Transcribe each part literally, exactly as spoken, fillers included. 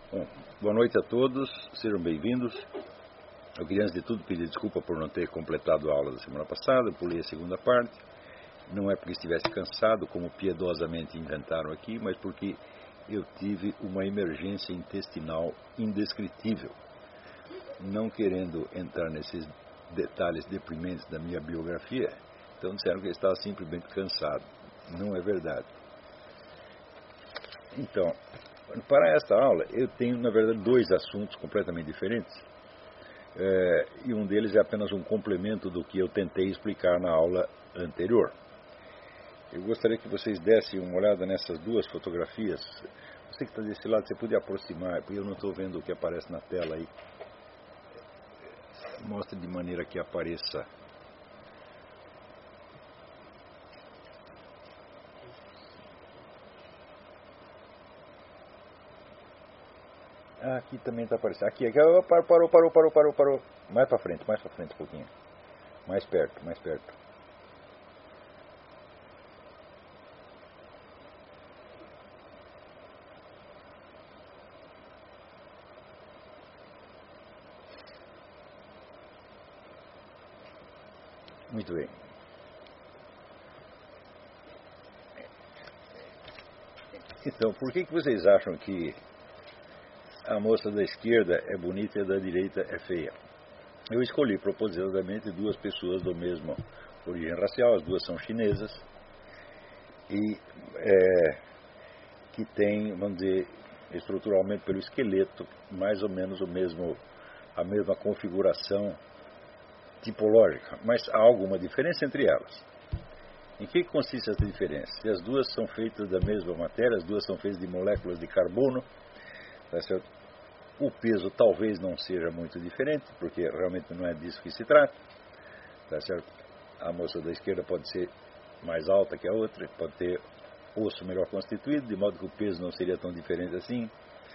Bom, boa noite a todos, sejam bem-vindos. Eu queria, antes de tudo, pedir desculpa por não ter completado a aula da semana passada, eu pulei a segunda parte. Não é porque estivesse cansado, como piedosamente inventaram aqui, mas porque eu tive uma emergência intestinal indescritível. Não querendo entrar nesses detalhes deprimentes da minha biografia, então disseram que eu estava simplesmente cansado. Não é verdade. Então, para esta aula, eu tenho, na verdade, dois assuntos completamente diferentes. É, e um deles é apenas um complemento do que eu tentei explicar na aula anterior. Eu gostaria que vocês dessem uma olhada nessas duas fotografias. Você que está desse lado, você podia aproximar, porque eu não estou vendo o que aparece na tela aí. Mostre de maneira que apareça. Ah, aqui também está aparecendo. Aqui, aqui, parou, parou, parou, parou, parou, parou. Mais para frente, mais para frente um pouquinho. Mais perto, mais perto. Muito bem. Então, por que, que vocês acham que a moça da esquerda é bonita e a da direita é feia? Eu escolhi propositadamente duas pessoas do mesmo origem racial, as duas são chinesas, e é, que têm, vamos dizer, estruturalmente pelo esqueleto, mais ou menos o mesmo, a mesma configuração tipológica, mas há alguma diferença entre elas. Em que consiste essa diferença? Se as duas são feitas da mesma matéria, as duas são feitas de moléculas de carbono, tá certo? O peso talvez não seja muito diferente, porque realmente não é disso que se trata, tá certo? A moça da esquerda pode ser mais alta que a outra, pode ter osso melhor constituído, de modo que o peso não seria tão diferente assim.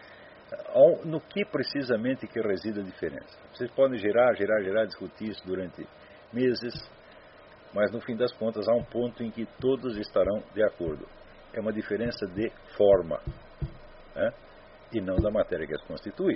No que precisamente que reside a diferença? Vocês podem gerar, gerar, gerar, discutir isso durante meses, mas no fim das contas há um ponto em que todos estarão de acordo. É uma diferença de forma, né? E não da matéria que as constitui.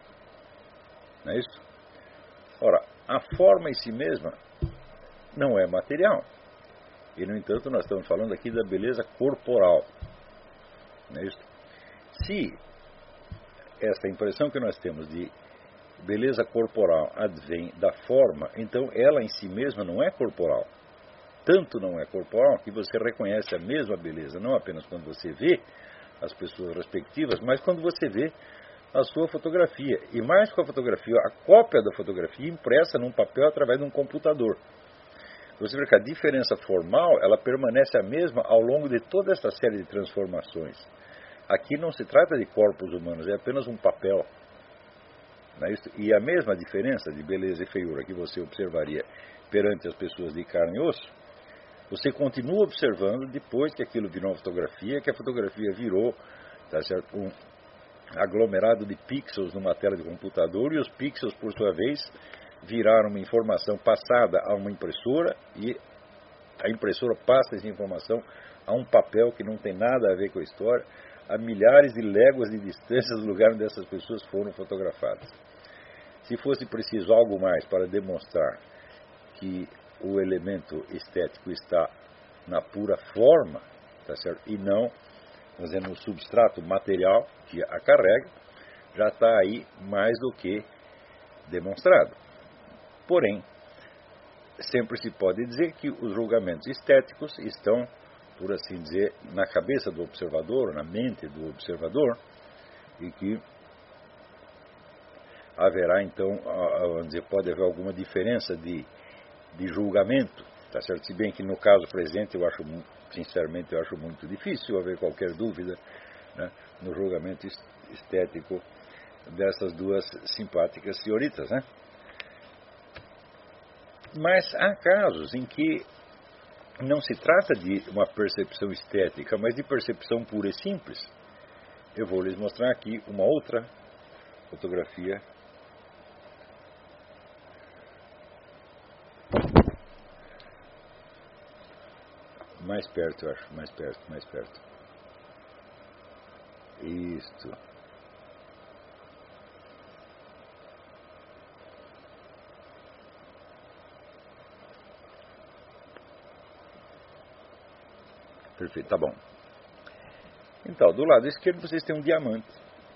Não é isso? Ora, a forma em si mesma não é material. E, no entanto, nós estamos falando aqui da beleza corporal. Não é isso? Se essa impressão que nós temos de beleza corporal advém da forma, então ela em si mesma não é corporal. Tanto não é corporal que você reconhece a mesma beleza, não apenas quando você vê as pessoas respectivas, mas quando você vê a sua fotografia. E mais que a fotografia, a cópia da fotografia impressa num papel através de um computador. Você vê que a diferença formal, ela permanece a mesma ao longo de toda essa série de transformações. Aqui não se trata de corpos humanos, é apenas um papel. Não é isso? E a mesma diferença de beleza e feiura que você observaria perante as pessoas de carne e osso, você continua observando depois que aquilo virou uma fotografia, que a fotografia virou, tá certo, um aglomerado de pixels numa tela de computador, e os pixels, por sua vez, viraram uma informação passada a uma impressora, e a impressora passa essa informação a um papel que não tem nada a ver com a história, a milhares de léguas de distância do lugar onde essas pessoas foram fotografadas. Se fosse preciso algo mais para demonstrar que o elemento estético está na pura forma, tá certo? E não, vamos dizer, no substrato material que a carrega, já está aí mais do que demonstrado. Porém, sempre se pode dizer que os julgamentos estéticos estão, por assim dizer, na cabeça do observador, na mente do observador, e que haverá então, vamos dizer, pode haver alguma diferença de de julgamento, tá certo? Se bem que no caso presente eu acho, sinceramente, eu acho muito difícil haver qualquer dúvida, né, no julgamento estético dessas duas simpáticas senhoritas, né? Mas há casos em que não se trata de uma percepção estética, mas de percepção pura e simples. Eu vou lhes mostrar aqui uma outra fotografia. Mais perto, eu acho, mais perto, mais perto. Isto. Perfeito, tá bom. Então, do lado esquerdo vocês têm um diamante.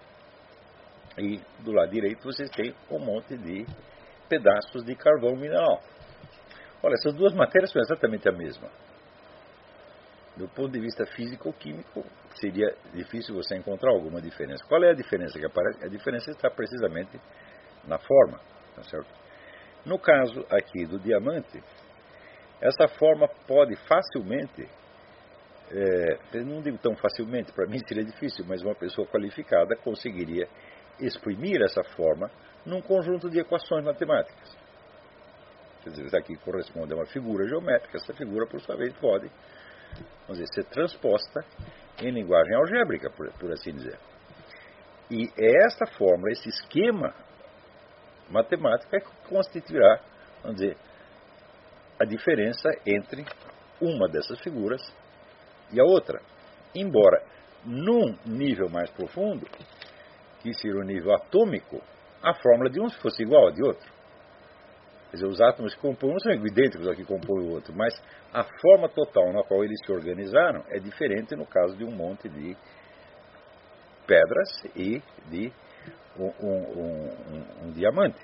E do lado direito vocês têm um monte de pedaços de carvão mineral. Olha, essas duas matérias são exatamente a mesma. Do ponto de vista físico-químico, seria difícil você encontrar alguma diferença. Qual é a diferença que aparece? A diferença está precisamente na forma, tá certo? No caso aqui do diamante, essa forma pode facilmente, é, eu não digo tão facilmente, para mim seria difícil, mas uma pessoa qualificada conseguiria exprimir essa forma num conjunto de equações matemáticas. Quer dizer, isso aqui corresponde a uma figura geométrica, essa figura, por sua vez, pode, vamos dizer, ser transposta em linguagem algébrica, por, por assim dizer. E é esta fórmula, esse esquema matemático é que constituirá, vamos dizer, a diferença entre uma dessas figuras e a outra. Embora, num nível mais profundo, que seria o nível atômico, a fórmula de um fosse igual à de outro. Quer dizer, os átomos que compõem um são idênticos ao que compõe o outro, mas a forma total na qual eles se organizaram é diferente no caso de um monte de pedras e de um, um, um, um diamante.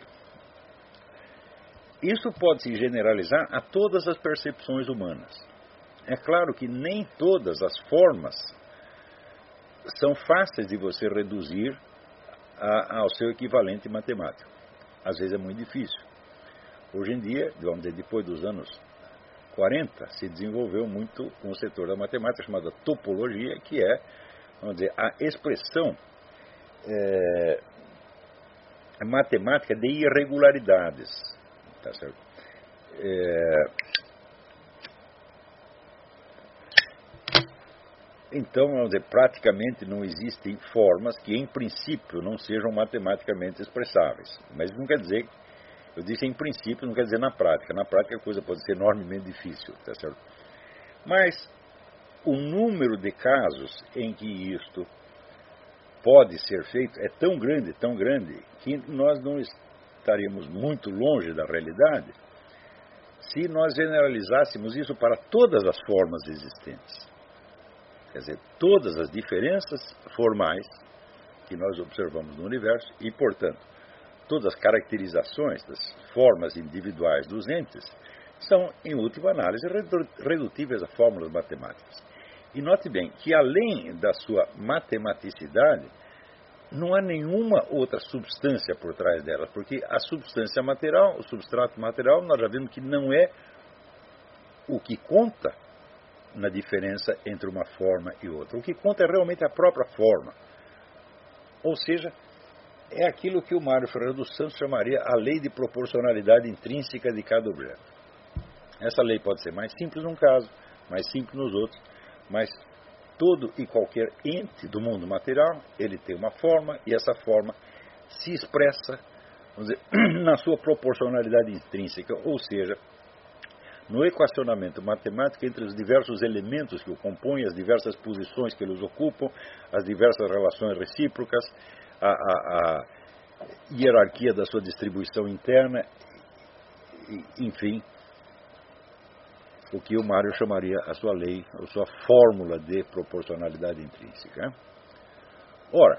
Isso pode se generalizar a todas as percepções humanas. É claro que nem todas as formas são fáceis de você reduzir a, ao seu equivalente matemático. Às vezes é muito difícil. Hoje em dia, vamos dizer, depois dos anos quarenta, se desenvolveu muito um setor da matemática chamado topologia, que é, vamos dizer, a expressão é, matemática de irregularidades. Tá certo? É, então, vamos dizer, praticamente não existem formas que, em princípio, não sejam matematicamente expressáveis. Mas não quer dizer, eu disse em princípio, não quer dizer na prática. Na prática a coisa pode ser enormemente difícil, tá certo? Mas o número de casos em que isto pode ser feito é tão grande, tão grande, que nós não estaríamos muito longe da realidade se nós generalizássemos isso para todas as formas existentes. Quer dizer, todas as diferenças formais que nós observamos no universo e, portanto, todas as caracterizações das formas individuais dos entes são, em última análise, redutíveis a fórmulas matemáticas. E note bem que, além da sua matematicidade, não há nenhuma outra substância por trás dela, porque a substância material, o substrato material, nós já vimos que não é o que conta na diferença entre uma forma e outra. O que conta é realmente a própria forma. Ou seja, é aquilo que o Mário Ferreira dos Santos chamaria a lei de proporcionalidade intrínseca de cada objeto. Essa lei pode ser mais simples num caso, mais simples nos outros, mas todo e qualquer ente do mundo material, ele tem uma forma, e essa forma se expressa, vamos dizer, na sua proporcionalidade intrínseca, ou seja, no equacionamento matemático entre os diversos elementos que o compõem, as diversas posições que eles ocupam, as diversas relações recíprocas, a, a, a hierarquia da sua distribuição interna, enfim, o que o Mário chamaria a sua lei, a sua fórmula de proporcionalidade intrínseca. Ora,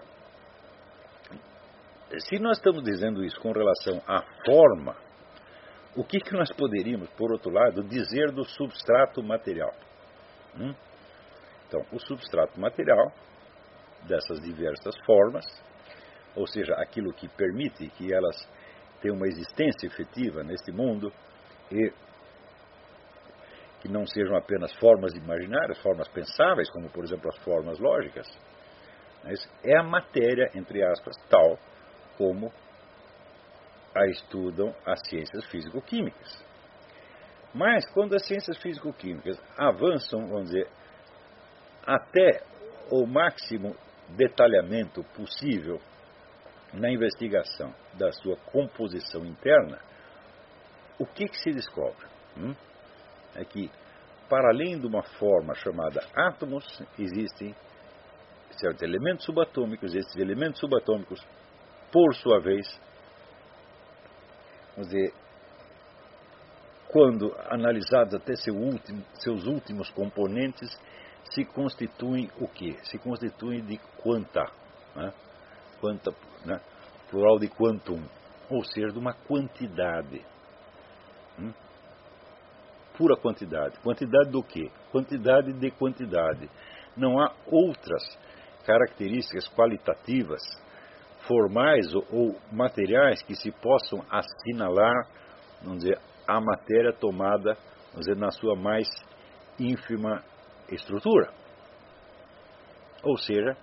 se nós estamos dizendo isso com relação à forma, o que, que nós poderíamos, por outro lado, dizer do substrato material? Hum? Então, o substrato material dessas diversas formas, ou seja, aquilo que permite que elas tenham uma existência efetiva neste mundo e que não sejam apenas formas imaginárias, formas pensáveis, como, por exemplo, as formas lógicas, é a matéria, entre aspas, tal como a estudam as ciências físico-químicas. Mas, quando as ciências físico-químicas avançam, vamos dizer, até o máximo detalhamento possível na investigação da sua composição interna, o que, que se descobre? Hum? É que, para além de uma forma chamada átomos, existem certos elementos subatômicos. Esses elementos subatômicos, por sua vez, vamos dizer, quando analisados até seu último, seus últimos componentes, se constituem o quê? Se constituem de quanta, né? Quanta, né? Plural de quantum, ou seja, de uma quantidade. Hum? Pura quantidade. Quantidade do quê? Quantidade de quantidade. Não há outras características qualitativas, formais ou, ou materiais que se possam assinalar, vamos dizer, a matéria tomada, vamos dizer, na sua mais ínfima estrutura. Ou seja,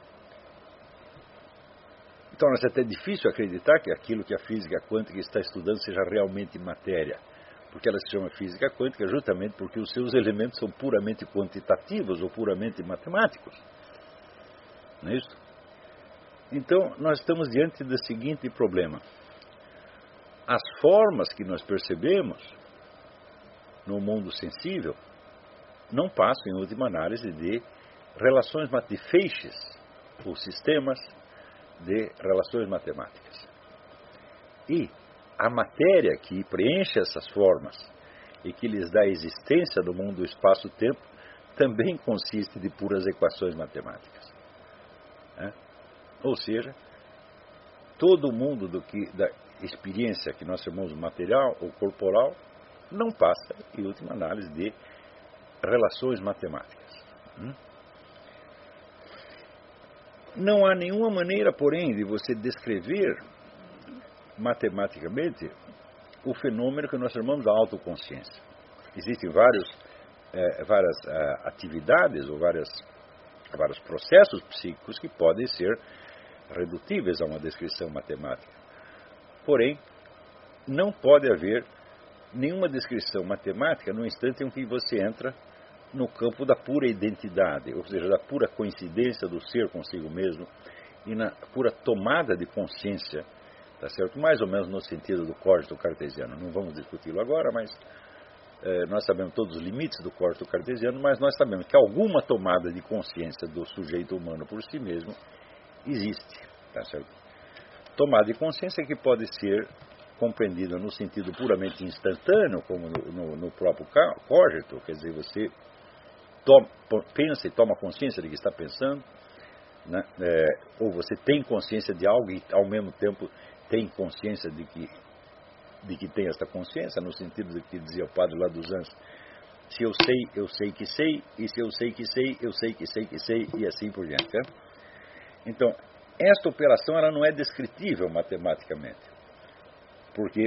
torna-se até difícil acreditar que aquilo que a física quântica está estudando seja realmente matéria, porque ela se chama física quântica justamente porque os seus elementos são puramente quantitativos ou puramente matemáticos. Não é isso? Então, nós estamos diante do seguinte problema. As formas que nós percebemos no mundo sensível não passam, em última análise, de relações de feixes ou sistemas de relações matemáticas. E a matéria que preenche essas formas e que lhes dá existência no mundo do espaço-tempo também consiste de puras equações matemáticas. É? Ou seja, todo o mundo do que, da experiência que nós chamamos material ou corporal não passa, em última análise, de relações matemáticas. Hum? Não há nenhuma maneira, porém, de você descrever matematicamente o fenômeno que nós chamamos de autoconsciência. Existem vários, eh, várias eh, atividades ou várias, vários processos psíquicos que podem ser redutíveis a uma descrição matemática. Porém, não pode haver nenhuma descrição matemática no instante em que você entra no campo da pura identidade, ou seja, da pura coincidência do ser consigo mesmo e na pura tomada de consciência, tá certo? Mais ou menos no sentido do código cartesiano. Não vamos discuti-lo agora, mas eh, nós sabemos todos os limites do código cartesiano, mas nós sabemos que alguma tomada de consciência do sujeito humano por si mesmo existe, tá certo? Tomada de consciência que pode ser compreendida no sentido puramente instantâneo, como no, no, no próprio cógito, quer dizer, você toma, pensa e toma consciência de que está pensando, né? É, ou você tem consciência de algo e ao mesmo tempo tem consciência de que, de que tem esta consciência, no sentido de que dizia o padre lá dos Anjos, se eu sei, eu sei que sei, e se eu sei que sei, eu sei que sei que sei, e assim por diante. Né? Então, esta operação ela não é descritível matematicamente, porque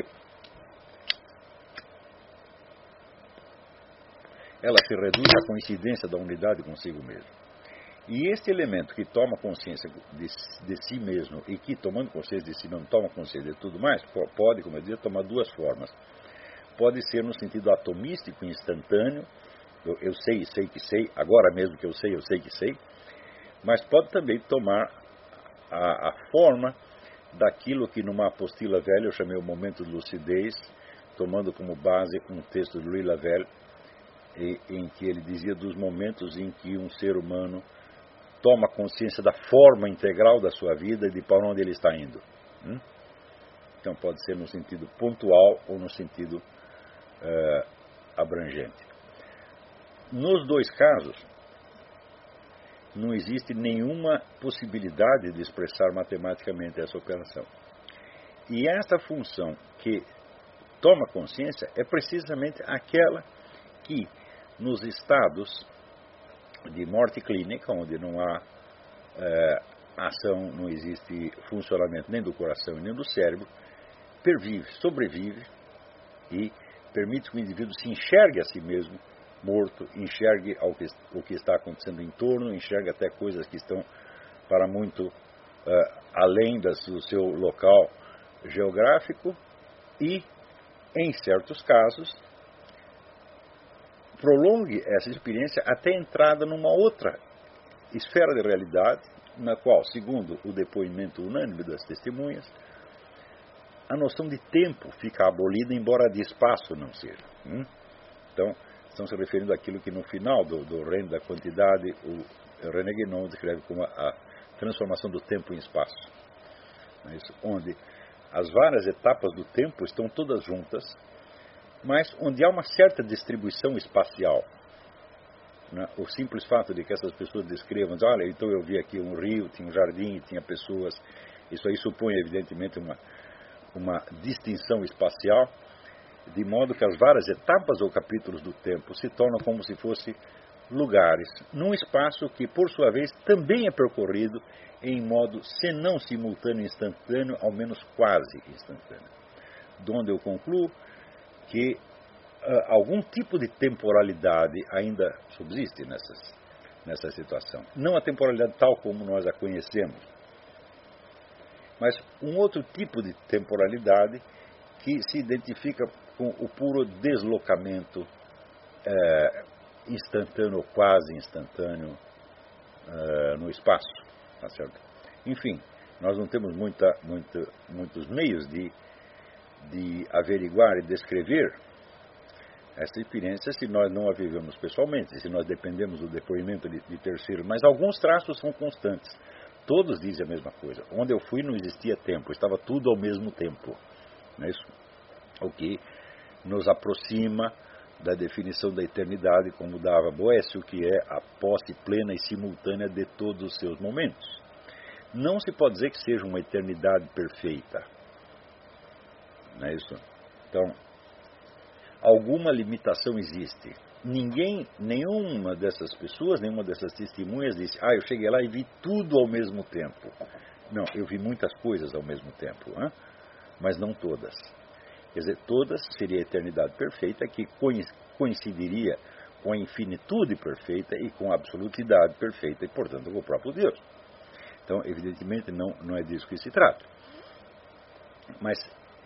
ela se reduz à coincidência da unidade consigo mesmo. E este elemento que toma consciência de, de si mesmo e que, tomando consciência de si mesmo, toma consciência de tudo mais, pode, como eu dizia, tomar duas formas. Pode ser no sentido atomístico, instantâneo, eu, eu sei e sei que sei, agora mesmo que eu sei, eu sei que sei, mas pode também tomar a, a forma daquilo que numa apostila velha eu chamei o momento de lucidez, tomando como base um texto de Louis Lavelle, e, em que ele dizia dos momentos em que um ser humano toma consciência da forma integral da sua vida e de para onde ele está indo. Hum? Então pode ser no sentido pontual ou no sentido uh, abrangente. Nos dois casos, não existe nenhuma possibilidade de expressar matematicamente essa operação. E esta função que toma consciência é precisamente aquela que, nos estados de morte clínica, onde não há é, ação, não existe funcionamento nem do coração nem do cérebro, pervive, sobrevive e permite que o indivíduo se enxergue a si mesmo morto, enxergue ao que, o que está acontecendo em torno, enxergue até coisas que estão para muito é, além das, do seu local geográfico e, em certos casos, prolongue essa experiência até a entrada numa outra esfera de realidade, na qual, segundo o depoimento unânime das testemunhas, a noção de tempo fica abolida, embora de espaço não seja. Hum? Então, estão se referindo àquilo que no final do, do reino da quantidade, o René Guénon descreve como a, a transformação do tempo em espaço. É isso? Onde as várias etapas do tempo estão todas juntas, mas onde há uma certa distribuição espacial. Né? O simples fato de que essas pessoas descrevam, olha, então eu vi aqui um rio, tinha um jardim, tinha pessoas, isso aí supõe evidentemente uma, uma distinção espacial, de modo que as várias etapas ou capítulos do tempo se tornam como se fossem lugares, num espaço que, por sua vez, também é percorrido em modo, se não simultâneo e instantâneo, ao menos quase instantâneo. Donde eu concluo que uh, algum tipo de temporalidade ainda subsiste nessas, nessa situação. Não a temporalidade tal como nós a conhecemos, mas um outro tipo de temporalidade que se identifica com o puro deslocamento é, instantâneo ou quase instantâneo é, no espaço. Tá certo? Enfim, nós não temos muita, muita, muitos meios de, de averiguar e descrever essa experiência se nós não a vivemos pessoalmente, se nós dependemos do depoimento de, de terceiros, mas alguns traços são constantes. Todos dizem a mesma coisa. Onde eu fui não existia tempo, estava tudo ao mesmo tempo. Não é isso? O que nos aproxima da definição da eternidade, como dava Boécio, que é a posse plena e simultânea de todos os seus momentos. Não se pode dizer que seja uma eternidade perfeita. Não é isso? Então, alguma limitação existe. Ninguém, nenhuma dessas pessoas, nenhuma dessas testemunhas disse, ah, eu cheguei lá e vi tudo ao mesmo tempo. Não, eu vi muitas coisas ao mesmo tempo, hein? Mas não todas. Quer dizer, todas seria a eternidade perfeita, que coincidiria com a infinitude perfeita e com a absolutidade perfeita, e, portanto, com o próprio Deus. Então, evidentemente, não, não é disso que se trata. Mas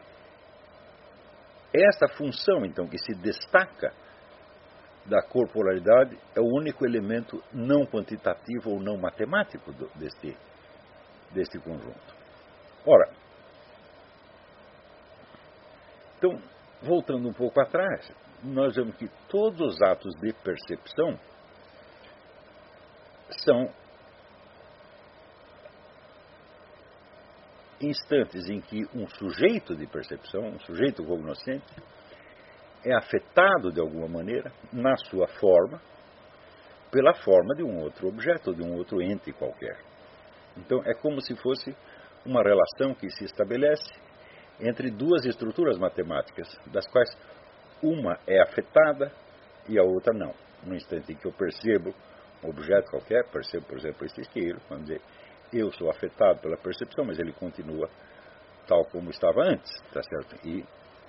essa função, então, que se destaca da corporalidade é o único elemento não quantitativo ou não matemático do, deste, deste conjunto. Ora, então, voltando um pouco atrás, nós vemos que todos os atos de percepção são instantes em que um sujeito de percepção, um sujeito cognoscente, é afetado de alguma maneira, na sua forma, pela forma de um outro objeto, de um outro ente qualquer. Então, é como se fosse uma relação que se estabelece entre duas estruturas matemáticas, das quais uma é afetada e a outra não. No instante em que eu percebo um objeto qualquer, percebo, por exemplo, este isqueiro, vamos dizer, eu sou afetado pela percepção, mas ele continua tal como estava antes, tá certo? E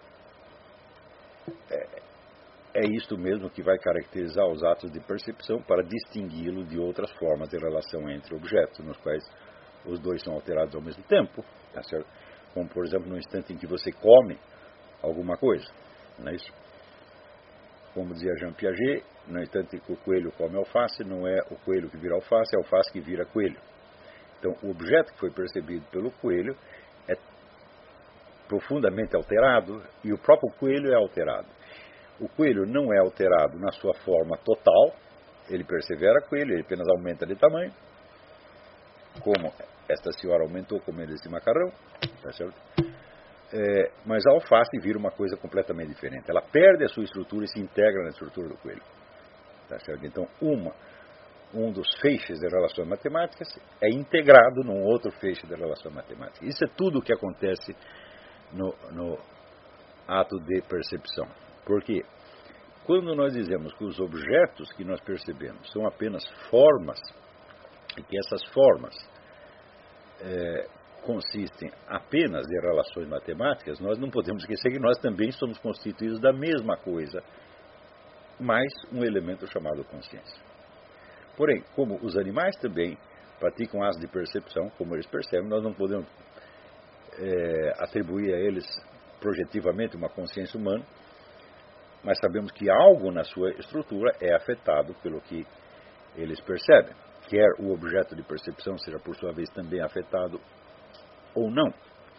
é, é isto mesmo que vai caracterizar os atos de percepção para distingui-lo de outras formas de relação entre objetos, nos quais os dois são alterados ao mesmo tempo, tá certo? Como, por exemplo, no instante em que você come alguma coisa, não é isso? Como dizia Jean Piaget, no instante em que o coelho come alface, não é o coelho que vira alface, é a alface que vira coelho. Então, o objeto que foi percebido pelo coelho é profundamente alterado e o próprio coelho é alterado. O coelho não é alterado na sua forma total, ele persevera coelho, ele apenas aumenta de tamanho, como esta senhora aumentou comendo esse macarrão, tá certo? É, mas a alface vira uma coisa completamente diferente. Ela perde a sua estrutura e se integra na estrutura do coelho. Tá certo? Então, uma, um dos feixes de relações matemáticas é integrado num outro feixe de relações matemáticas. Isso é tudo o que acontece no, no ato de percepção. Porque quando nós dizemos que os objetos que nós percebemos são apenas formas, e que essas formas é, consistem apenas em relações matemáticas, nós não podemos esquecer que nós também somos constituídos da mesma coisa, mais um elemento chamado consciência. Porém, como os animais também praticam atos de percepção, como eles percebem, nós não podemos é, atribuir a eles projetivamente uma consciência humana, mas sabemos que algo na sua estrutura é afetado pelo que eles percebem, quer o objeto de percepção seja por sua vez também afetado ou não.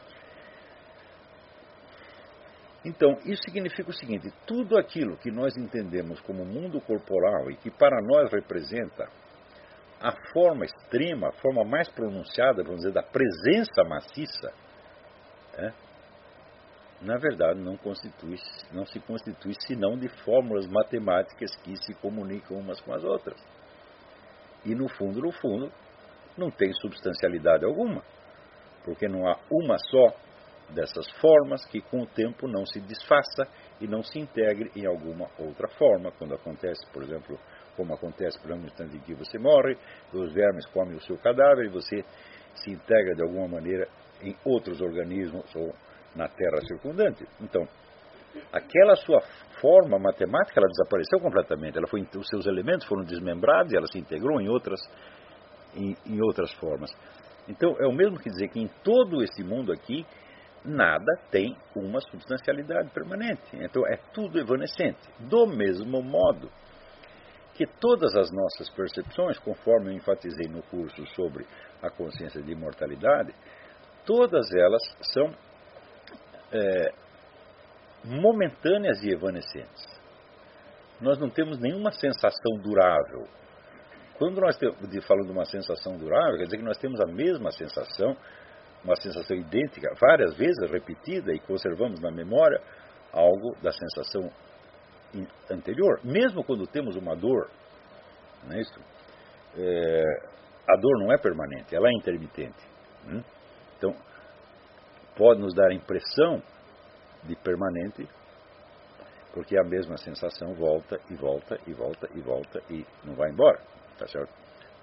Então, isso significa o seguinte: tudo aquilo que nós entendemos como mundo corporal e que para nós representa a forma extrema, a forma mais pronunciada, vamos dizer, da presença maciça, né, na verdade, não, constitui, não se constitui senão de fórmulas matemáticas que se comunicam umas com as outras. E, no fundo, no fundo, não tem substancialidade alguma, porque não há uma só dessas formas que, com o tempo, não se desfaça e não se integre em alguma outra forma. Quando acontece, por exemplo, como acontece, por exemplo, no instante em que você morre, os vermes comem o seu cadáver e você se integra, de alguma maneira, em outros organismos ou na terra circundante. Então, aquela sua forma matemática, ela desapareceu completamente. Ela foi, os seus elementos foram desmembrados e ela se integrou em outras, em, em outras formas. Então, é o mesmo que dizer que em todo esse mundo aqui, nada tem uma substancialidade permanente. Então, é tudo evanescente. Do mesmo modo que todas as nossas percepções, conforme eu enfatizei no curso sobre a consciência de imortalidade, todas elas são é, momentâneas e evanescentes. Nós não temos nenhuma sensação durável. Quando nós falamos de uma sensação durável, quer dizer que nós temos a mesma sensação, uma sensação idêntica, várias vezes repetida, e conservamos na memória algo da sensação anterior. Mesmo quando temos uma dor, não é isso? É, a dor não é permanente, ela é intermitente. Hum? Então, pode nos dar a impressão de permanente, porque a mesma sensação volta e volta e volta e volta e não vai embora, tá certo?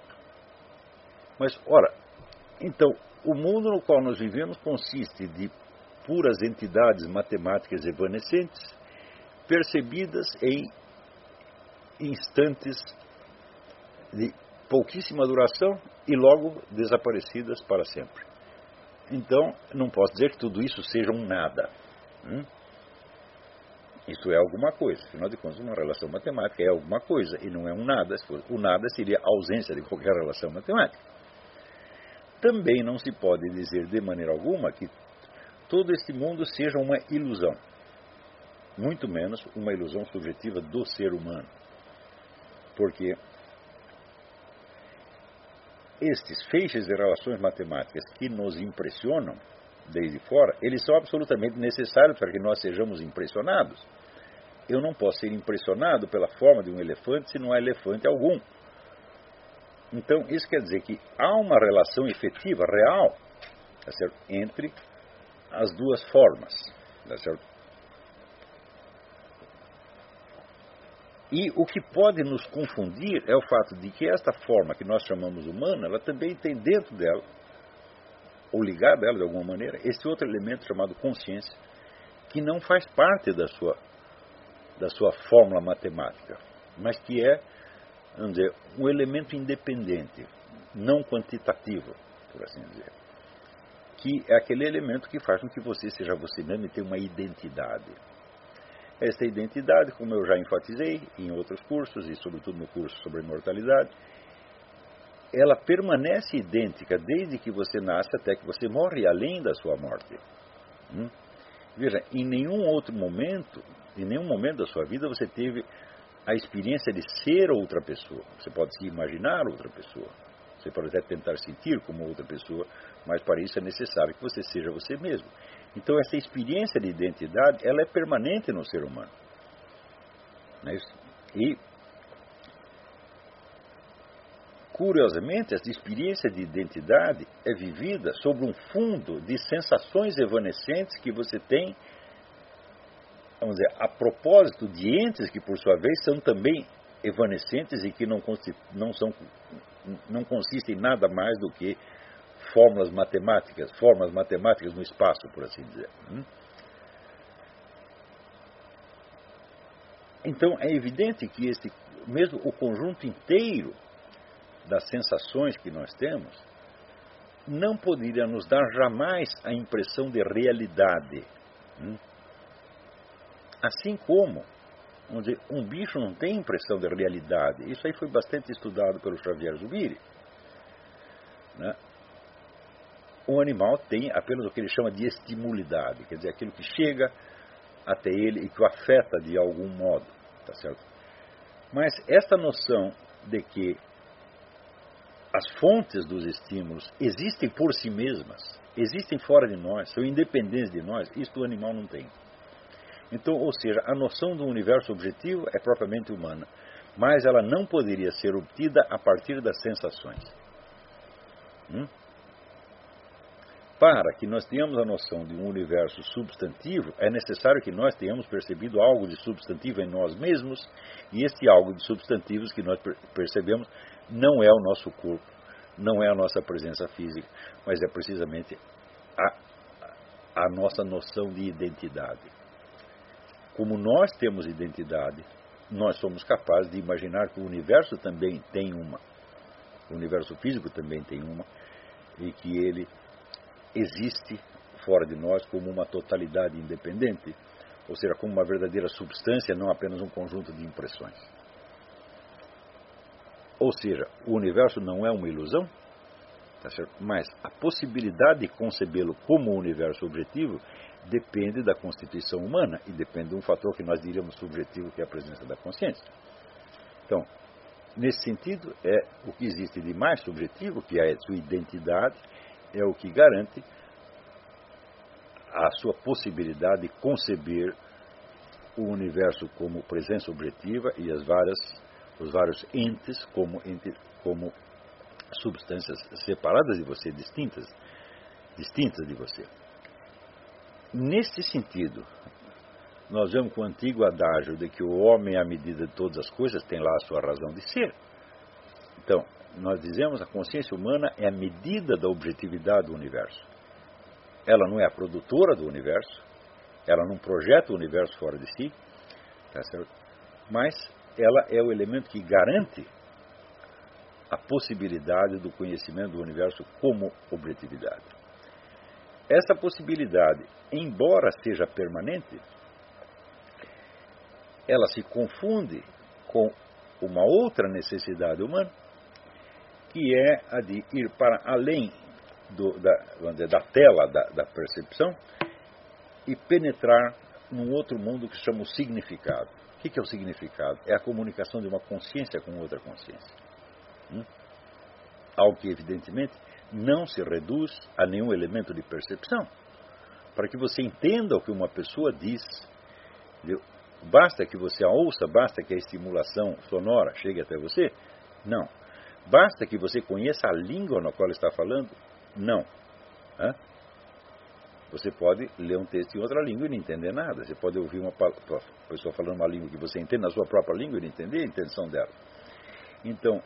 Mas, ora, então, o mundo no qual nós vivemos consiste de puras entidades matemáticas evanescentes, percebidas em instantes de pouquíssima duração e logo desaparecidas para sempre. Então, não posso dizer que tudo isso seja um nada. Hum? Isso é alguma coisa. Afinal de contas, uma relação matemática é alguma coisa e não é um nada. O nada seria a ausência de qualquer relação matemática. Também não se pode dizer de maneira alguma que todo este mundo seja uma ilusão. Muito menos uma ilusão subjetiva do ser humano. Porque estes feixes de relações matemáticas que nos impressionam desde fora, eles são absolutamente necessários para que nós sejamos impressionados. Eu não posso ser impressionado pela forma de um elefante se não há elefante algum. Então, isso quer dizer que há uma relação efetiva, real, tá certo? Entre as duas formas. Tá certo? E o que pode nos confundir é o fato de que esta forma que nós chamamos humana, ela também tem dentro dela, ou ligada a ela de alguma maneira, esse outro elemento chamado consciência, que não faz parte da sua, da sua fórmula matemática, mas que é, vamos dizer, um elemento independente, não quantitativo, por assim dizer, que é aquele elemento que faz com que você seja você mesmo e tenha uma identidade. Esta identidade, como eu já enfatizei em outros cursos, e sobretudo no curso sobre a imortalidade, ela permanece idêntica desde que você nasce até que você morre, além da sua morte. Hum? Veja, em nenhum outro momento, em nenhum momento da sua vida você teve a experiência de ser outra pessoa. Você pode se imaginar outra pessoa. Você pode até tentar sentir como outra pessoa, mas para isso é necessário que você seja você mesmo. Então, essa experiência de identidade, ela é permanente no ser humano. Não é isso? E, curiosamente, essa experiência de identidade é vivida sobre um fundo de sensações evanescentes que você tem, vamos dizer, a propósito de entes que, por sua vez, são também evanescentes e que não, não, são, não consistem em nada mais do que fórmulas matemáticas, formas matemáticas no espaço, por assim dizer. Então, é evidente que este, mesmo o conjunto inteiro das sensações que nós temos, não poderia nos dar jamais a impressão de realidade. Assim como, vamos dizer, um bicho não tem impressão de realidade. Isso aí foi bastante estudado pelo Xavier Zubiri, né? Um animal tem apenas o que ele chama de estimulidade, quer dizer, aquilo que chega até ele e que o afeta de algum modo, tá certo? Mas essa noção de que as fontes dos estímulos existem por si mesmas, existem fora de nós, são independentes de nós, isto o animal não tem. Então, ou seja, a noção do universo objetivo é propriamente humana, mas ela não poderia ser obtida a partir das sensações. Hum? Para que nós tenhamos a noção de um universo substantivo, é necessário que nós tenhamos percebido algo de substantivo em nós mesmos, e este algo de substantivos que nós percebemos não é o nosso corpo, não é a nossa presença física, mas é precisamente a, a nossa noção de identidade. Como nós temos identidade, nós somos capazes de imaginar que o universo também tem uma, o universo físico também tem uma, e que ele existe fora de nós como uma totalidade independente, ou seja, como uma verdadeira substância, não apenas um conjunto de impressões. Ou seja, o universo não é uma ilusão, tá certo? Mas a possibilidade de concebê-lo como um universo objetivo depende da constituição humana e depende de um fator que nós diríamos subjetivo, que é a presença da consciência. Então, nesse sentido, é o que existe de mais subjetivo, que é a sua identidade, é o que garante a sua possibilidade de conceber o universo como presença objetiva e as várias, os vários entes como, ente, como substâncias separadas de você, distintas, distintas de você. Neste sentido, nós vemos com o antigo adágio de que o homem, à medida de todas as coisas, tem lá a sua razão de ser. Então, nós dizemos que a consciência humana é a medida da objetividade do universo. Ela não é a produtora do universo, ela não projeta o universo fora de si, tá certo? Mas ela é o elemento que garante a possibilidade do conhecimento do universo como objetividade. Essa possibilidade, embora seja permanente, ela se confunde com uma outra necessidade humana, que é a de ir para além do, da, vamos dizer, da tela da, da percepção e penetrar num outro mundo que se chama o significado. O que é o significado? É a comunicação de uma consciência com outra consciência. Hum? Algo que, evidentemente, não se reduz a nenhum elemento de percepção. Para que você entenda o que uma pessoa diz, entendeu? Basta que você a ouça, basta que a estimulação sonora chegue até você? Não. Basta que você conheça a língua na qual está falando? Não. Hã? Você pode ler um texto em outra língua e não entender nada. Você pode ouvir uma pessoa falando uma língua que você entende na sua própria língua e não entender a intenção dela. Então,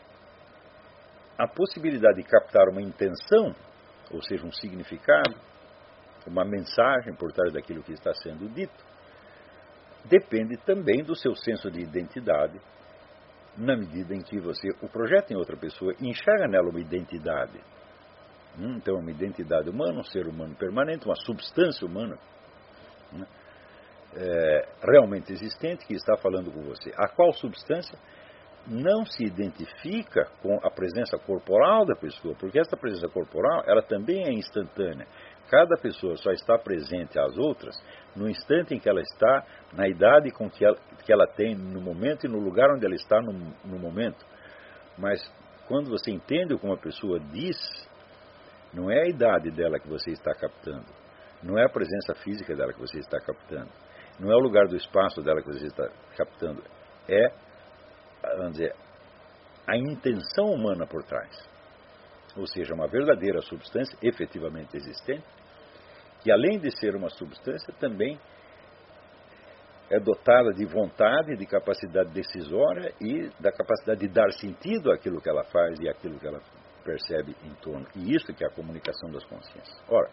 a possibilidade de captar uma intenção, ou seja, um significado, uma mensagem por trás daquilo que está sendo dito, depende também do seu senso de identidade, na medida em que você o projeta em outra pessoa e enxerga nela uma identidade. Então, uma identidade humana, um ser humano permanente, uma substância humana, né, é, realmente existente, que está falando com você. A qual substância não se identifica com a presença corporal da pessoa, porque essa presença corporal, ela também é instantânea. Cada pessoa só está presente às outras no instante em que ela está, na idade com que ela, que ela tem no momento e no lugar onde ela está no, no momento. Mas quando você entende o que uma pessoa diz, não é a idade dela que você está captando, não é a presença física dela que você está captando, não é o lugar do espaço dela que você está captando, é, vamos dizer, a intenção humana por trás. Ou seja, uma verdadeira substância efetivamente existente, que além de ser uma substância, também é dotada de vontade, de capacidade decisória e da capacidade de dar sentido àquilo que ela faz e àquilo que ela percebe em torno. E isso que é a comunicação das consciências. Ora,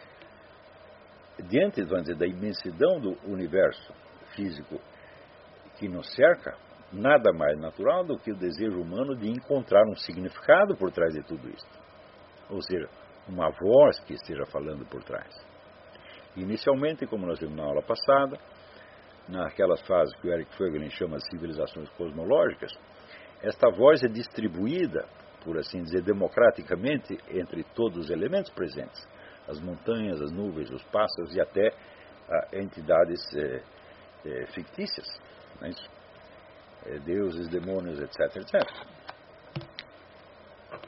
diante, vamos dizer, da imensidão do universo físico que nos cerca, nada mais natural do que o desejo humano de encontrar um significado por trás de tudo isso. Ou seja, uma voz que esteja falando por trás. Inicialmente, como nós vimos na aula passada, naquelas fases que o Eric Voegelin chama de civilizações cosmológicas, esta voz é distribuída, por assim dizer, democraticamente entre todos os elementos presentes. As montanhas, as nuvens, os pássaros e até ah, entidades eh, eh, fictícias. Não é isso? Deuses, demônios, etc, etcétera.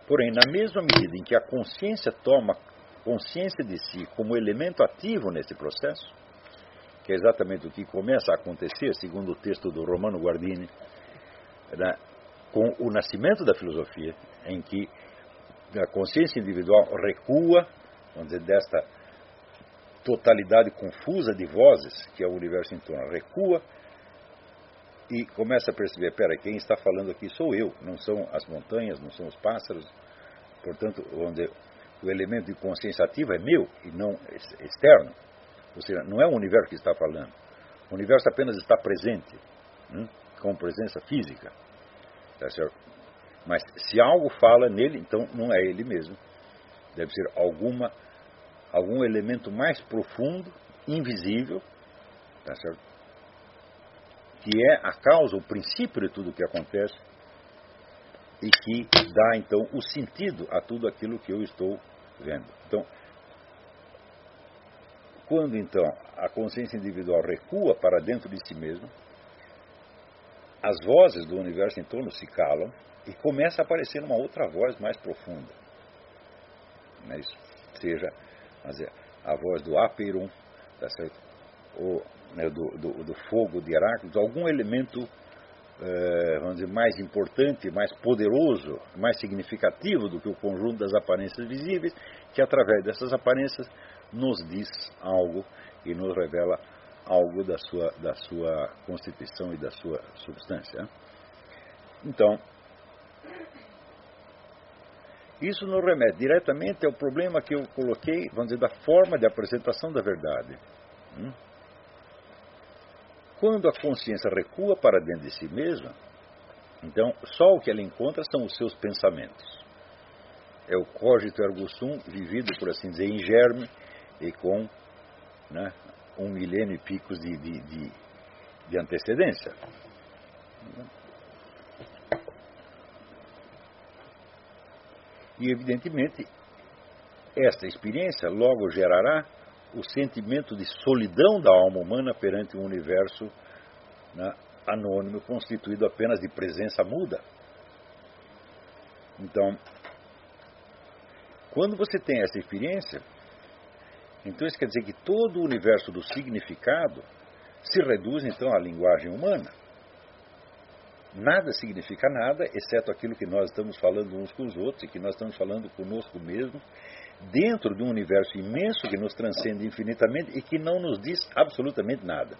Porém, na mesma medida em que a consciência toma consciência de si como elemento ativo nesse processo, que é exatamente o que começa a acontecer, segundo o texto do Romano Guardini, né, com o nascimento da filosofia, em que a consciência individual recua, vamos dizer, desta totalidade confusa de vozes, que é o universo em torno, recua e começa a perceber, pera, quem está falando aqui sou eu, não são as montanhas, não são os pássaros, portanto, vamos dizer, o elemento de consciência ativa é meu e não externo, ou seja, não é o universo que está falando, o universo apenas está presente, hein, com presença física, tá certo? Mas se algo fala nele, então não é ele mesmo, deve ser alguma, algum elemento mais profundo, invisível, tá certo? Que é a causa, o princípio de tudo o que acontece e que dá, então, o sentido a tudo aquilo que eu estou vendo. Então, quando, então, a consciência individual recua para dentro de si mesma, as vozes do universo em torno se calam e começa a aparecer uma outra voz mais profunda. Não é isso? Seja, dizer, a voz do Aperon, tá certo? Ou, né, do, do, do fogo de Heráclito, algum elemento, eh, vamos dizer, mais importante, mais poderoso, mais significativo do que o conjunto das aparências visíveis, que através dessas aparências nos diz algo e nos revela algo da sua, da sua constituição e da sua substância. Então, isso nos remete diretamente ao problema que eu coloquei, vamos dizer, da forma de apresentação da verdade. Quando a consciência recua para dentro de si mesma, então só o que ela encontra são os seus pensamentos. É o cogito ergo sum vivido, por assim dizer, em germe e com, né, um milênio e picos de, de, de, de antecedência. E, evidentemente, esta experiência logo gerará o sentimento de solidão da alma humana perante um universo, né, anônimo, constituído apenas de presença muda. Então, quando você tem essa experiência, então isso quer dizer que todo o universo do significado se reduz, então, à linguagem humana. Nada significa nada, exceto aquilo que nós estamos falando uns com os outros e que nós estamos falando conosco mesmo, dentro de um universo imenso que nos transcende infinitamente e que não nos diz absolutamente nada.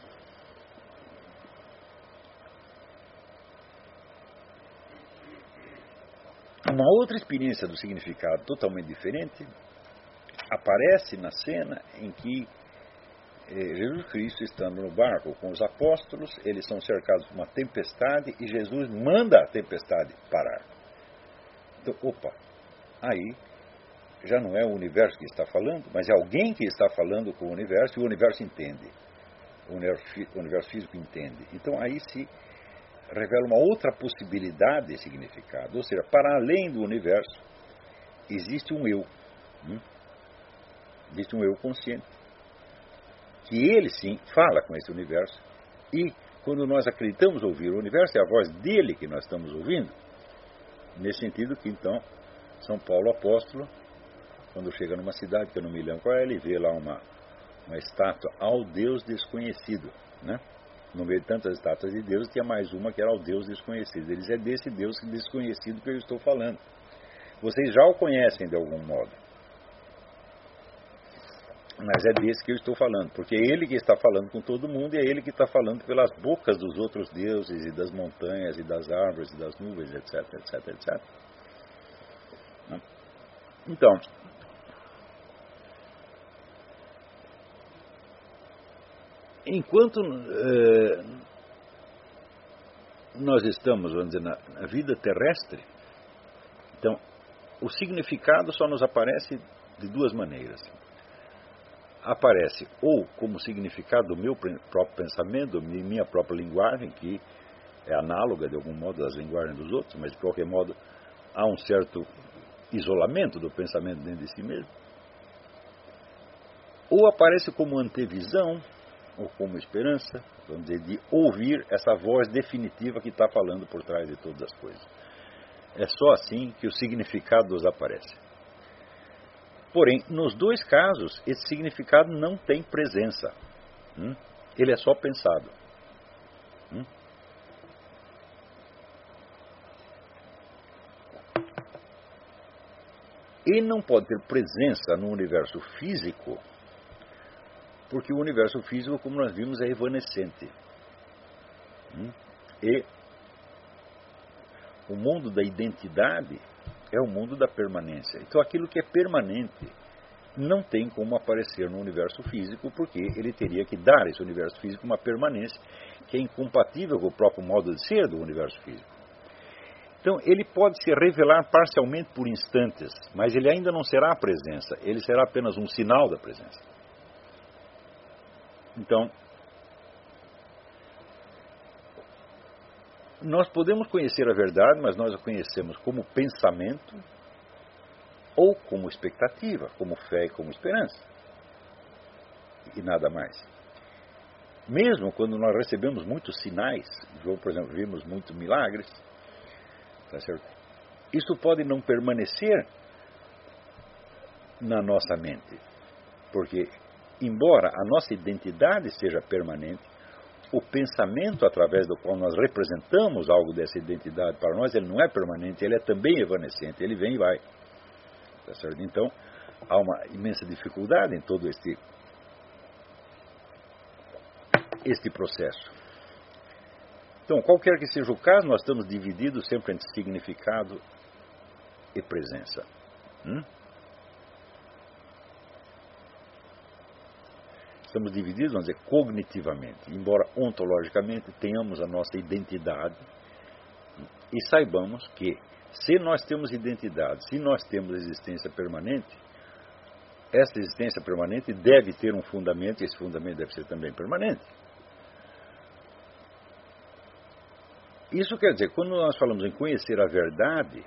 Uma outra experiência do significado totalmente diferente aparece na cena em que Jesus Cristo, estando no barco com os apóstolos, eles são cercados por uma tempestade e Jesus manda a tempestade parar. Então, opa, aí já não é o universo que está falando, mas é alguém que está falando com o universo e o universo entende. O universo físico entende. Então aí se revela uma outra possibilidade de significado. Ou seja, para além do universo, existe um eu. Hum? Existe um eu consciente. Que ele sim fala com esse universo, e quando nós acreditamos ouvir o universo, é a voz dele que nós estamos ouvindo. Nesse sentido que então São Paulo apóstolo, quando chega numa cidade, que eu não me lembro qual é, ele vê lá uma, uma estátua ao Deus desconhecido, né? No meio de tantas estátuas de Deus, tinha mais uma que era ao Deus desconhecido. Ele diz, é desse Deus desconhecido que eu estou falando. Vocês já o conhecem de algum modo, mas é desse que eu estou falando, porque é ele que está falando com todo mundo e é ele que está falando pelas bocas dos outros deuses e das montanhas e das árvores e das nuvens, etc, etc, etcétera. Então, enquanto eh, nós estamos, vamos dizer, na, na vida terrestre, então, o significado só nos aparece de duas maneiras. Aparece ou como significado do meu próprio pensamento, de minha própria linguagem, que é análoga de algum modo às linguagens dos outros, mas de qualquer modo há um certo isolamento do pensamento dentro de si mesmo. Ou aparece como antevisão, ou como esperança, vamos dizer, de ouvir essa voz definitiva que está falando por trás de todas as coisas. É só assim que o significado desaparece. Porém, nos dois casos, esse significado não tem presença. Hum? Ele é só pensado. Hum? Ele não pode ter presença no universo físico, porque o universo físico, como nós vimos, é evanescente. Hum? E o mundo da identidade é o mundo da permanência. Então, aquilo que é permanente não tem como aparecer no universo físico, porque ele teria que dar a esse universo físico uma permanência que é incompatível com o próprio modo de ser do universo físico. Então, ele pode se revelar parcialmente por instantes, mas ele ainda não será a presença, ele será apenas um sinal da presença. Então, nós podemos conhecer a verdade, mas nós a conhecemos como pensamento ou como expectativa, como fé e como esperança. E nada mais. Mesmo quando nós recebemos muitos sinais, por exemplo, vimos muitos milagres, tá certo? Isso pode não permanecer na nossa mente, porque, embora a nossa identidade seja permanente, o pensamento através do qual nós representamos algo dessa identidade para nós, ele não é permanente, ele é também evanescente, ele vem e vai. Tá certo? Então, há uma imensa dificuldade em todo este, este processo. Então, qualquer que seja o caso, nós estamos divididos sempre entre significado e presença. Hum? Estamos divididos, vamos dizer, cognitivamente, embora ontologicamente tenhamos a nossa identidade e saibamos que, se nós temos identidade, se nós temos existência permanente, essa existência permanente deve ter um fundamento, e esse fundamento deve ser também permanente. Isso quer dizer, quando nós falamos em conhecer a verdade,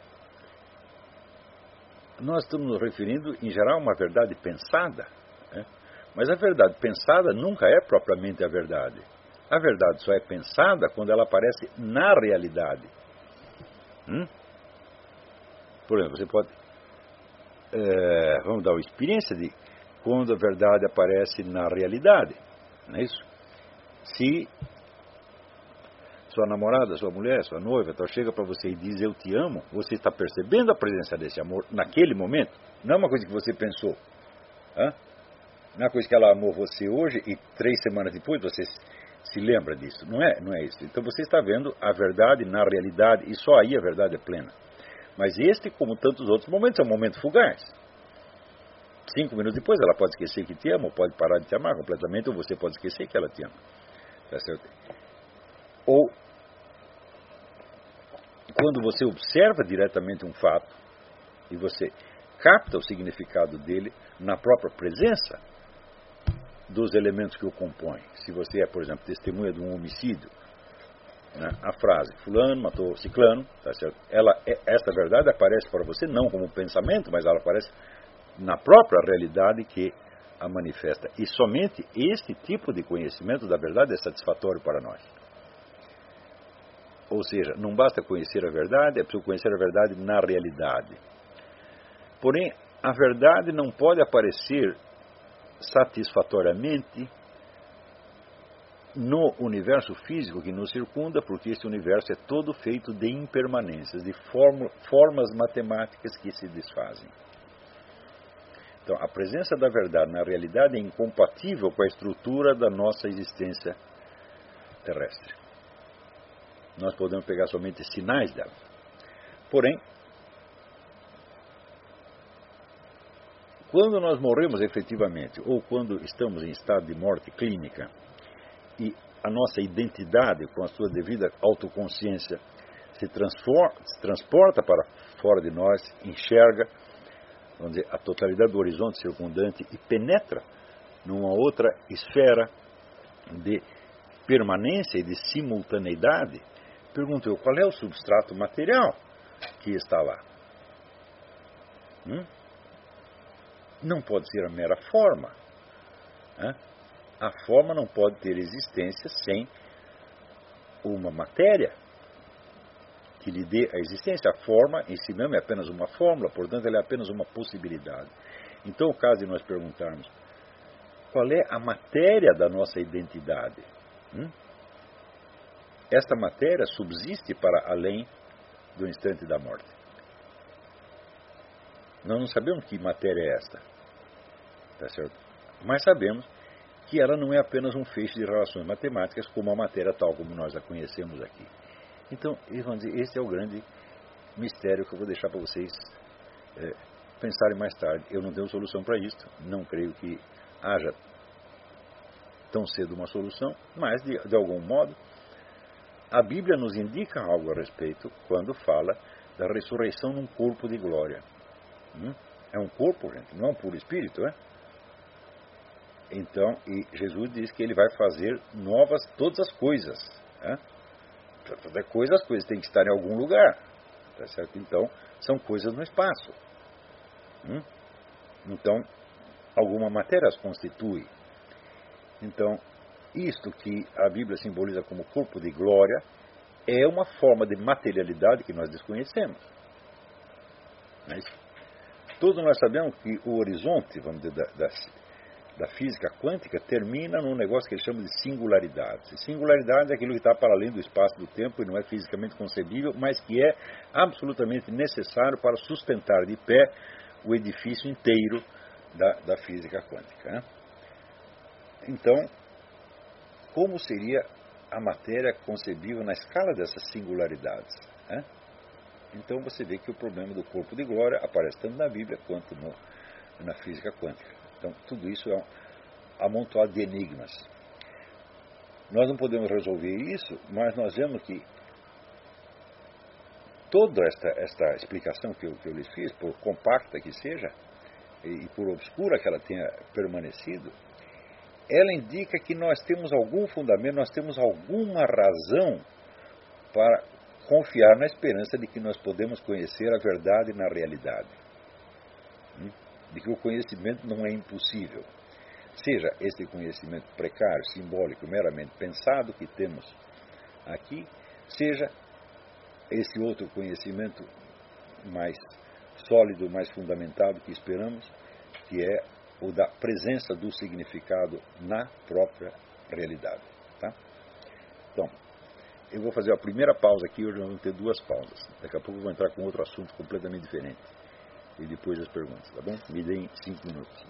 nós estamos nos referindo, em geral, a uma verdade pensada, né? Mas a verdade pensada nunca é propriamente a verdade. A verdade só é pensada quando ela aparece na realidade. Hum? Por exemplo, você pode... É, vamos dar uma experiência de quando a verdade aparece na realidade. Não é isso? Se sua namorada, sua mulher, sua noiva, então chega para você e diz eu te amo, você está percebendo a presença desse amor naquele momento? Não é uma coisa que você pensou. Hã? Não é uma coisa que ela amou você hoje e três semanas depois você se lembra disso. Não é, não é isso. Então você está vendo a verdade na realidade e só aí a verdade é plena. Mas este, como tantos outros momentos, é um momento fugaz. Cinco minutos depois ela pode esquecer que te ama, ou pode parar de te amar completamente, ou você pode esquecer que ela te ama. Tá certo? Ou, quando você observa diretamente um fato e você capta o significado dele na própria presença dos elementos que o compõem. Se você é, por exemplo, testemunha de um homicídio, né, a frase, fulano matou ciclano, tá certo? Ela, essa verdade aparece para você não como pensamento, mas ela aparece na própria realidade que a manifesta. E somente este tipo de conhecimento da verdade é satisfatório para nós. Ou seja, não basta conhecer a verdade, é preciso conhecer a verdade na realidade. Porém, a verdade não pode aparecer satisfatoriamente no universo físico que nos circunda, porque esse universo é todo feito de impermanências, de forma, formas matemáticas que se desfazem. Então, a presença da verdade na realidade é incompatível com a estrutura da nossa existência terrestre. Nós podemos pegar somente sinais dela. Porém, quando nós morremos efetivamente, ou quando estamos em estado de morte clínica, e a nossa identidade, com a sua devida autoconsciência, se, se transporta para fora de nós, enxerga, vamos dizer, a totalidade do horizonte circundante e penetra numa outra esfera de permanência e de simultaneidade, pergunto eu, qual é o substrato material que está lá? Hum? Não pode ser a mera forma. Né? A forma não pode ter existência sem uma matéria que lhe dê a existência. A forma em si mesmo é apenas uma fórmula, portanto, ela é apenas uma possibilidade. Então, o caso de nós perguntarmos qual é a matéria da nossa identidade, hum? Esta matéria subsiste para além do instante da morte. Nós não sabemos que matéria é esta, tá certo? Mas sabemos que ela não é apenas um feixe de relações matemáticas, como a matéria tal como nós a conhecemos aqui. Então, vamos dizer, esse é o grande mistério que eu vou deixar para vocês é, pensarem mais tarde. Eu não tenho solução para isso, não creio que haja tão cedo uma solução, mas, de, de algum modo, a Bíblia nos indica algo a respeito quando fala da ressurreição num corpo de glória. Hum? É um corpo, gente, não é um puro espírito, é? Então, e Jesus diz que ele vai fazer novas todas as coisas. É? Para fazer coisas, as coisas têm que estar em algum lugar. Tá certo? Então, são coisas no espaço. Hum? Então, alguma matéria as constitui. Então, isto que a Bíblia simboliza como corpo de glória é uma forma de materialidade que nós desconhecemos. Mas todos nós sabemos que o horizonte, vamos dizer, da, da, da física quântica termina num negócio que eles chamam de singularidade. E singularidade é aquilo que está para além do espaço e do tempo e não é fisicamente concebível, mas que é absolutamente necessário para sustentar de pé o edifício inteiro da, da física quântica. Né? Então, como seria a matéria concebível na escala dessas singularidades? Né? Então você vê que o problema do corpo de glória aparece tanto na Bíblia quanto no, na física quântica. Então tudo isso é um amontoado de enigmas. Nós não podemos resolver isso, mas nós vemos que toda esta, esta explicação que eu, que eu lhes fiz, por compacta que seja, e, e por obscura que ela tenha permanecido, ela indica que nós temos algum fundamento, nós temos alguma razão para confiar na esperança de que nós podemos conhecer a verdade na realidade. De que o conhecimento não é impossível. Seja esse conhecimento precário, simbólico, meramente pensado que temos aqui, seja esse outro conhecimento mais sólido, mais fundamentado que esperamos, que é ou da presença do significado na própria realidade. Tá? Então, eu vou fazer a primeira pausa aqui, hoje nós vamos ter duas pausas. Daqui a pouco eu vou entrar com outro assunto completamente diferente. E depois as perguntas, tá bom? Me deem cinco minutos.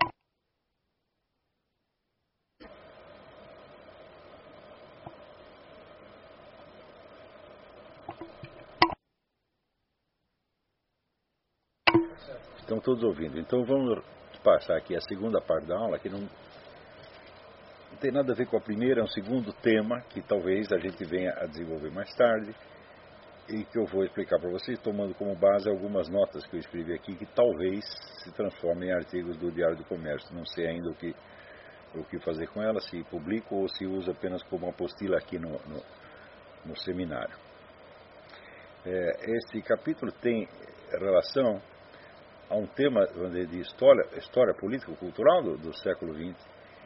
Estão todos ouvindo. Então vamos passar aqui a segunda parte da aula, que não, não tem nada a ver com a primeira, é um segundo tema que talvez a gente venha a desenvolver mais tarde e que eu vou explicar para vocês, tomando como base algumas notas que eu escrevi aqui, que talvez se transformem em artigos do Diário do Comércio. Não sei ainda o que, o que fazer com elas, se publico ou se uso apenas como apostila aqui no, no, no seminário. É, esse capítulo tem relação a um tema de história, história político-cultural do, do século vinte,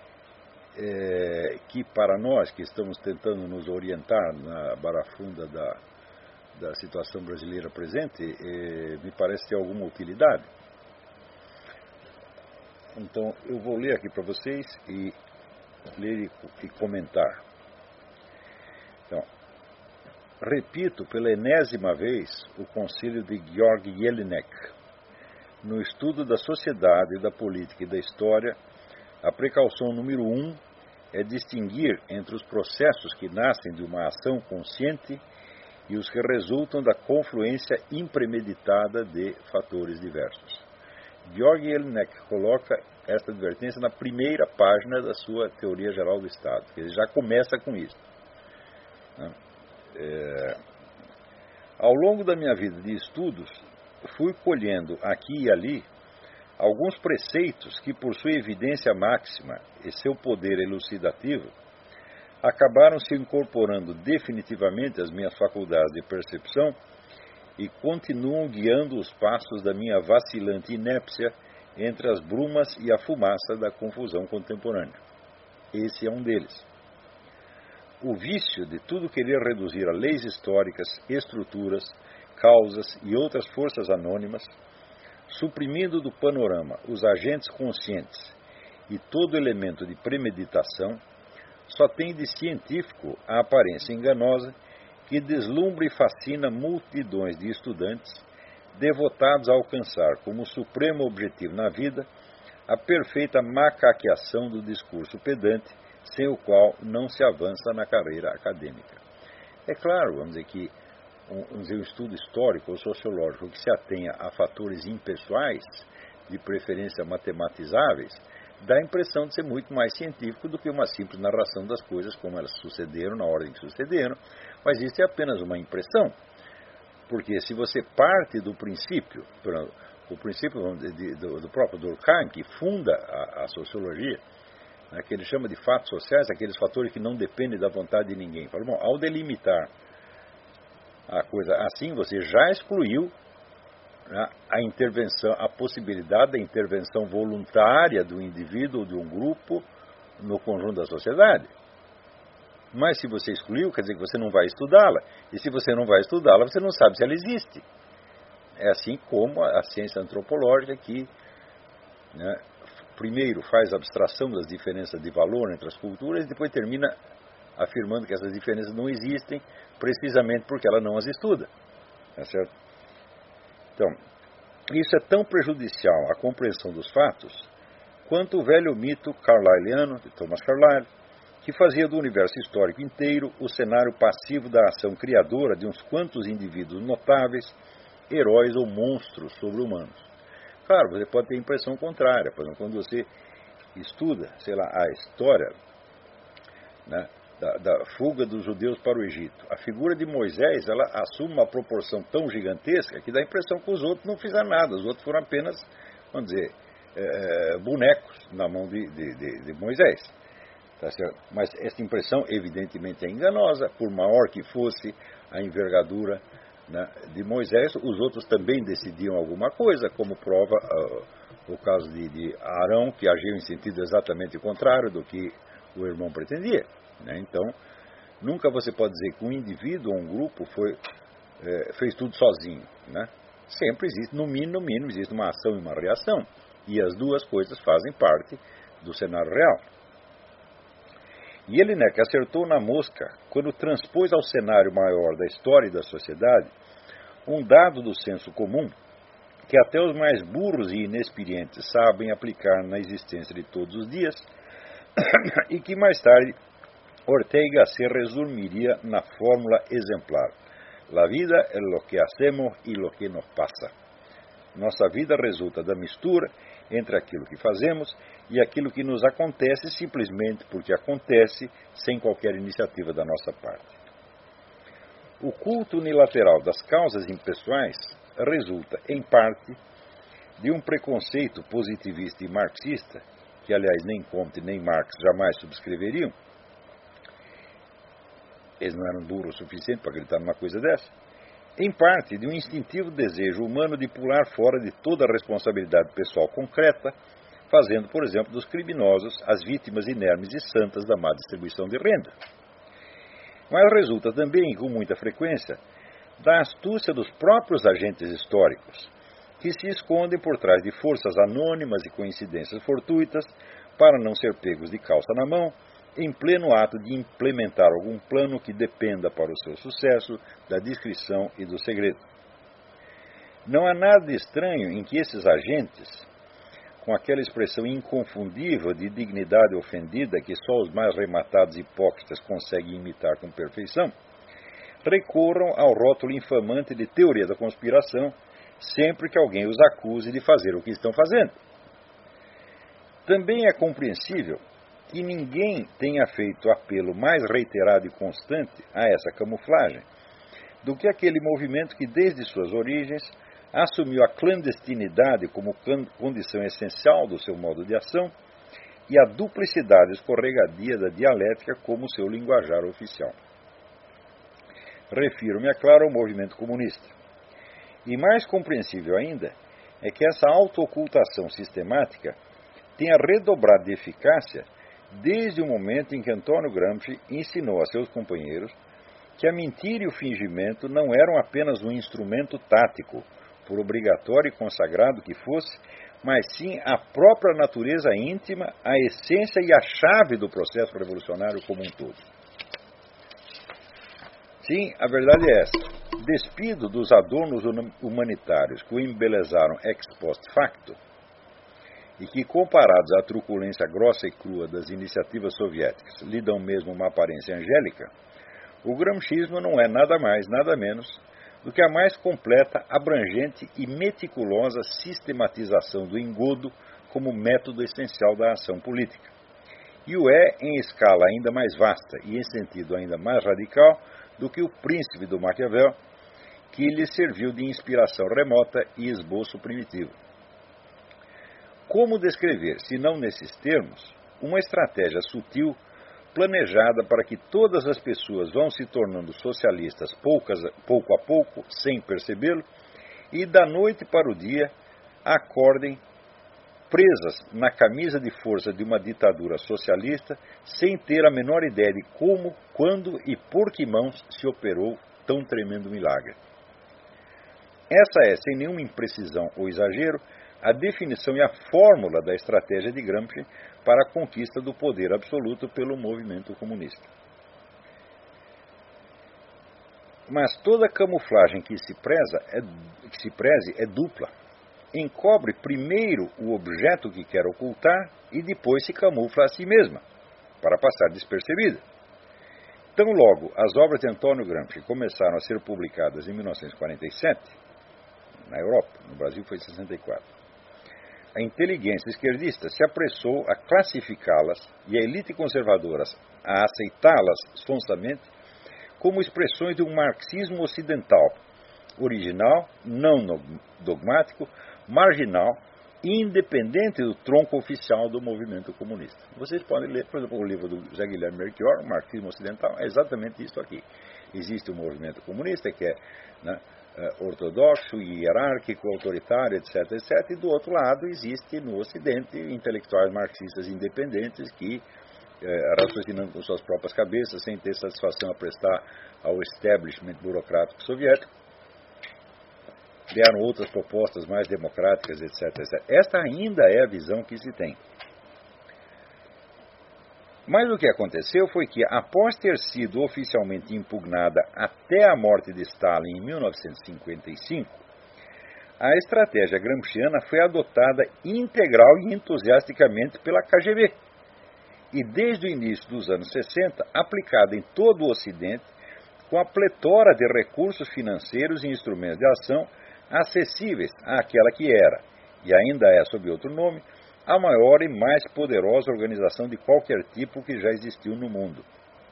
é, que para nós que estamos tentando nos orientar na barafunda da, da situação brasileira presente, é, me parece ter alguma utilidade. Então eu vou ler aqui para vocês e ler e, e comentar. Então, repito pela enésima vez o conselho de Georg Jelinek. No estudo da sociedade, da política e da história, a precaução número um é distinguir entre os processos que nascem de uma ação consciente e os que resultam da confluência impremeditada de fatores diversos. Georg Jelinek coloca esta advertência na primeira página da sua Teoria Geral do Estado. Ele já começa com isso. É... Ao longo da minha vida de estudos, fui colhendo aqui e ali alguns preceitos que, por sua evidência máxima e seu poder elucidativo, acabaram se incorporando definitivamente às minhas faculdades de percepção e continuam guiando os passos da minha vacilante inépcia entre as brumas e a fumaça da confusão contemporânea. Esse é um deles. o vício de tudo querer reduzir a leis históricas, estruturas, causas e outras forças anônimas, suprimindo do panorama os agentes conscientes e todo elemento de premeditação, só tem de científico a aparência enganosa que deslumbra e fascina multidões de estudantes devotados a alcançar como supremo objetivo na vida a perfeita macaqueação do discurso pedante, sem o qual não se avança na carreira acadêmica. É claro, vamos dizer que um, vamos dizer, um estudo histórico ou sociológico que se atenha a fatores impessoais, de preferência matematizáveis, dá a impressão de ser muito mais científico do que uma simples narração das coisas como elas sucederam, na ordem que sucederam, mas isso é apenas uma impressão, porque se você parte do princípio, o princípio vamos dizer, do, do próprio Durkheim, que funda a, a sociologia, né, que ele chama de fatos sociais, aqueles fatores que não dependem da vontade de ninguém. Fala, bom, ao delimitar a coisa assim, você já excluiu, né, a intervenção, a possibilidade da intervenção voluntária do indivíduo ou de um grupo no conjunto da sociedade. Mas se você excluiu, quer dizer que você não vai estudá-la. E se você não vai estudá-la, você não sabe se ela existe. É assim como a ciência antropológica que, né, primeiro faz abstração das diferenças de valor entre as culturas e depois termina afirmando que essas diferenças não existem precisamente porque ela não as estuda. Tá certo? Então, isso é tão prejudicial à compreensão dos fatos quanto o velho mito carlyleano, de Thomas Carlyle, que fazia do universo histórico inteiro o cenário passivo da ação criadora de uns quantos indivíduos notáveis, heróis ou monstros sobre-humanos. Claro, você pode ter a impressão contrária. Por exemplo, quando você estuda, sei lá, a história, né, da, da fuga dos judeus para o Egito, a figura de Moisés, ela assume uma proporção tão gigantesca que dá a impressão que os outros não fizeram nada. Os outros foram apenas, vamos dizer, é, bonecos na mão de, de, de, de Moisés. Tá certo? Mas essa impressão, evidentemente, é enganosa. Por maior que fosse a envergadura, né, de Moisés, os outros também decidiam alguma coisa, como prova uh, o caso de, de Arão, que agiu em sentido exatamente contrário do que o irmão pretendia. Né? Então, nunca você pode dizer que um indivíduo ou um grupo foi, eh, fez tudo sozinho. Né? Sempre existe, no mínimo, no mínimo, existe uma ação e uma reação. E as duas coisas fazem parte do cenário real. E ele, né, que acertou na mosca quando transpôs ao cenário maior da história e da sociedade um dado do senso comum que até os mais burros e inexperientes sabem aplicar na existência de todos os dias e que mais tarde Ortega y Gasset resumiria na fórmula exemplar: La vida es lo que hacemos y lo que nos pasa. Nossa vida resulta da mistura entre aquilo que fazemos e aquilo que nos acontece simplesmente porque acontece sem qualquer iniciativa da nossa parte. O culto unilateral das causas impessoais resulta, em parte, de um preconceito positivista e marxista, que, aliás, nem Comte nem Marx jamais subscreveriam. Eles não eram burros o suficiente para acreditar numa coisa dessa. Em parte, de um instintivo desejo humano de pular fora de toda a responsabilidade pessoal concreta, fazendo, por exemplo, dos criminosos as vítimas inermes e santas da má distribuição de renda. Mas resulta também, com muita frequência, da astúcia dos próprios agentes históricos, que se escondem por trás de forças anônimas e coincidências fortuitas para não ser pegos de calça na mão, em pleno ato de implementar algum plano que dependa para o seu sucesso da discrição e do segredo. Não há nada de estranho em que esses agentes, com aquela expressão inconfundível de dignidade ofendida que só os mais rematados hipócritas conseguem imitar com perfeição, recorram ao rótulo infamante de teoria da conspiração sempre que alguém os acuse de fazer o que estão fazendo. Também é compreensível que ninguém tenha feito apelo mais reiterado e constante a essa camuflagem do que aquele movimento que, desde suas origens, assumiu a clandestinidade como condição essencial do seu modo de ação e a duplicidade escorregadia da dialética como seu linguajar oficial. Refiro-me, é claro, ao movimento comunista. E mais compreensível ainda é que essa autoocultação sistemática tenha redobrado de eficácia desde o momento em que Antônio Gramsci ensinou a seus companheiros que a mentira e o fingimento não eram apenas um instrumento tático, por obrigatório e consagrado que fosse, mas sim a própria natureza íntima, a essência e a chave do processo revolucionário como um todo. Sim, a verdade é essa. Despido dos adornos humanitários que o embelezaram ex post facto, e que, comparados à truculência grossa e crua das iniciativas soviéticas, lhe dão mesmo uma aparência angélica, o gramscismo não é nada mais, nada menos do que a mais completa, abrangente e meticulosa sistematização do engodo como método essencial da ação política. E o é em escala ainda mais vasta e em sentido ainda mais radical do que o Príncipe do Maquiavel, que lhe serviu de inspiração remota e esboço primitivo. Como descrever, se não nesses termos, uma estratégia sutil, planejada para que todas as pessoas vão se tornando socialistas poucas, pouco a pouco, sem percebê-lo, e da noite para o dia acordem presas na camisa de força de uma ditadura socialista, sem ter a menor ideia de como, quando e por que mãos se operou tão tremendo milagre. Essa é, sem nenhuma imprecisão ou exagero, a definição e a fórmula da estratégia de Gramsci para a conquista do poder absoluto pelo movimento comunista. Mas toda camuflagem que se preza é, que se preze é dupla. Encobre primeiro o objeto que quer ocultar e depois se camufla a si mesma, para passar despercebida. Tão logo as obras de Antônio Gramsci começaram a ser publicadas em mil novecentos e quarenta e sete, na Europa, no Brasil foi em sessenta e quatro, a inteligência esquerdista se apressou a classificá-las e a elite conservadora a aceitá-las sonsamente como expressões de um marxismo ocidental, original, não dogmático, marginal e independente do tronco oficial do movimento comunista. Vocês podem ler, por exemplo, o livro do José Guilherme Melchior, O Marxismo Ocidental, é exatamente isso aqui. Existe um movimento comunista que é, né, ortodoxo, hierárquico, autoritário, etc, etcétera. E do outro lado existe no Ocidente intelectuais marxistas independentes que, eh, raciocinando com suas próprias cabeças, sem ter satisfação a prestar ao establishment burocrático soviético, deram outras propostas mais democráticas, etc, etcétera. Esta ainda é a visão que se tem. Mas o que aconteceu foi que, após ter sido oficialmente impugnada até a morte de Stalin em mil novecentos e cinquenta e cinco, a estratégia gramsciana foi adotada integral e entusiasticamente pela K G B e, desde o início dos anos sessenta, aplicada em todo o Ocidente com a pletora de recursos financeiros e instrumentos de ação acessíveis àquela que era, e ainda é sob outro nome, a maior e mais poderosa organização de qualquer tipo que já existiu no mundo.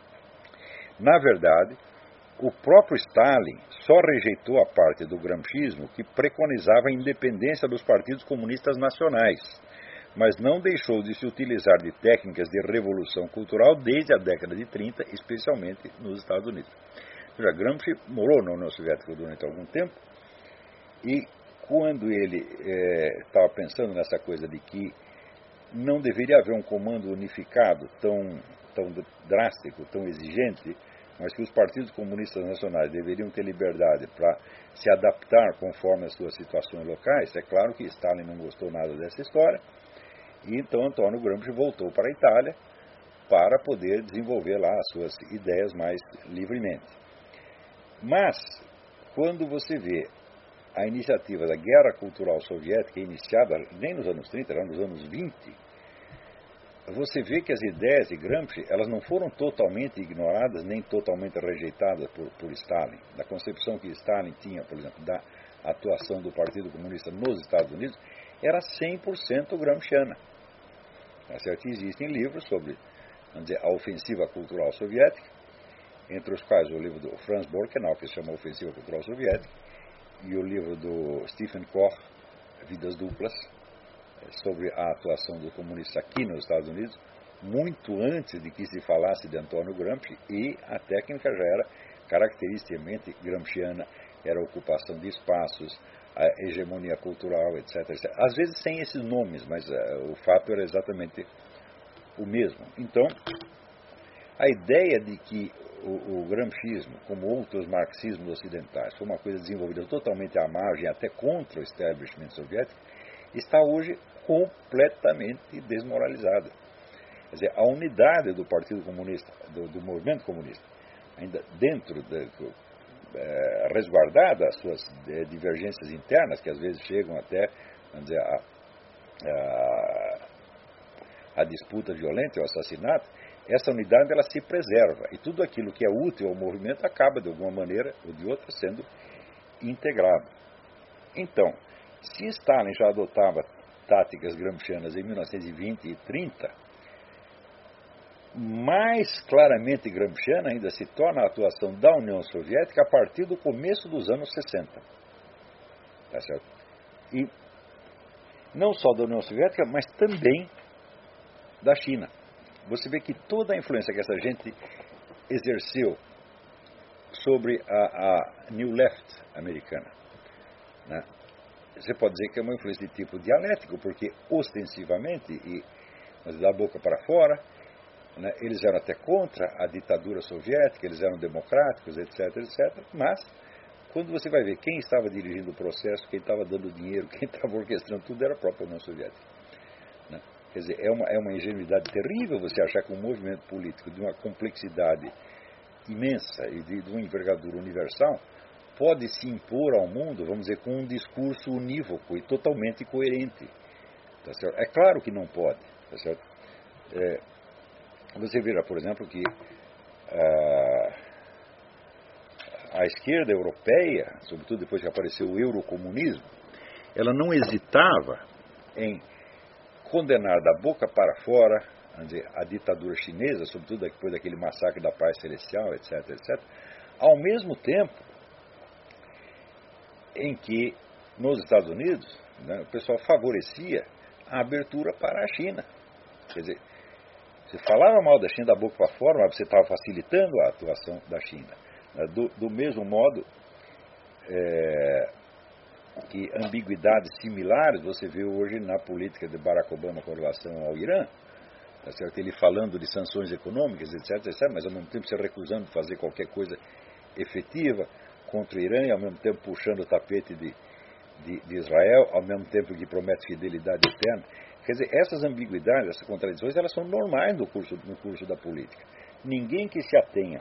Na verdade, o próprio Stalin só rejeitou a parte do gramscismo que preconizava a independência dos partidos comunistas nacionais, mas não deixou de se utilizar de técnicas de revolução cultural desde a década de trinta, especialmente nos Estados Unidos. Já Gramsci morou na União Soviética durante algum tempo, e quando ele estava é, pensando nessa coisa de que não deveria haver um comando unificado tão, tão drástico, tão exigente, mas que os partidos comunistas nacionais deveriam ter liberdade para se adaptar conforme as suas situações locais, é claro que Stalin não gostou nada dessa história, e então Antônio Gramsci voltou para a Itália para poder desenvolver lá as suas ideias mais livremente. Mas, quando você vê a iniciativa da Guerra Cultural Soviética, iniciada nem nos anos trinta, era nos anos vinte, você vê que as ideias de Gramsci elas não foram totalmente ignoradas, nem totalmente rejeitadas por, por Stalin. Da concepção que Stalin tinha, por exemplo, da atuação do Partido Comunista nos Estados Unidos, era cem por cento gramsciana. Tá certo? Existem livros sobre, vamos dizer, a ofensiva cultural soviética, entre os quais o livro do Franz Borkenau, que se chama Ofensiva Cultural Soviética, e o livro do Stephen Koch, Vidas Duplas, sobre a atuação do comunista aqui nos Estados Unidos, muito antes de que se falasse de Antônio Gramsci, e a técnica já era caracteristicamente gramsciana, era a ocupação de espaços, a hegemonia cultural, etc, etcétera. Às vezes sem esses nomes, mas uh, o fato era exatamente o mesmo. Então, a ideia de que o, o gramscismo, como outros marxismos ocidentais, foi uma coisa desenvolvida totalmente à margem, até contra o establishment soviético, está hoje completamente desmoralizada. Quer dizer, a unidade do Partido Comunista, do, do movimento comunista, ainda dentro, de, é, resguardada as suas é, divergências internas, que às vezes chegam até, vamos dizer, a, a, a disputa violenta e o assassinato, essa unidade ela se preserva. E tudo aquilo que é útil ao movimento acaba, de alguma maneira ou de outra, sendo integrado. Então, se Stalin já adotava táticas gramscianas em mil novecentos e vinte e trinta, mais claramente gramsciana ainda se torna a atuação da União Soviética a partir do começo dos anos sessenta. Tá certo? E não só da União Soviética, mas também da China. Você vê que toda a influência que essa gente exerceu sobre a, a New Left americana, né? Você pode dizer que é uma influência de tipo dialético, porque ostensivamente, e mas da boca para fora, né, eles eram até contra a ditadura soviética, eles eram democráticos, etc, etcétera. Mas, quando você vai ver quem estava dirigindo o processo, quem estava dando dinheiro, quem estava orquestrando tudo, era a própria União Soviética. Né? Quer dizer, é uma, é uma ingenuidade terrível você achar que um movimento político de uma complexidade imensa e de, de uma envergadura universal pode se impor ao mundo, vamos dizer, com um discurso unívoco e totalmente coerente. Tá certo? É claro que não pode. Tá certo? É, você verá, por exemplo, que a, a esquerda europeia, sobretudo depois que apareceu o eurocomunismo, ela não hesitava em condenar da boca para fora, vamos dizer, a ditadura chinesa, sobretudo depois daquele massacre da Paz Celestial, etc, etcétera, ao mesmo tempo em que, nos Estados Unidos, né, o pessoal favorecia a abertura para a China. Quer dizer, você falava mal da China da boca para fora, mas você estava facilitando a atuação da China. Do, do mesmo modo é, que ambiguidades similares você vê hoje na política de Barack Obama com relação ao Irã. Tá certo? Ele falando de sanções econômicas, etc, etcétera, mas ao mesmo tempo se recusando de fazer qualquer coisa efetiva contra o Irã, e ao mesmo tempo puxando o tapete de, de, de Israel, ao mesmo tempo que promete fidelidade eterna. Quer dizer, essas ambiguidades, essas contradições, elas são normais no curso, no curso da política. Ninguém que se atenha,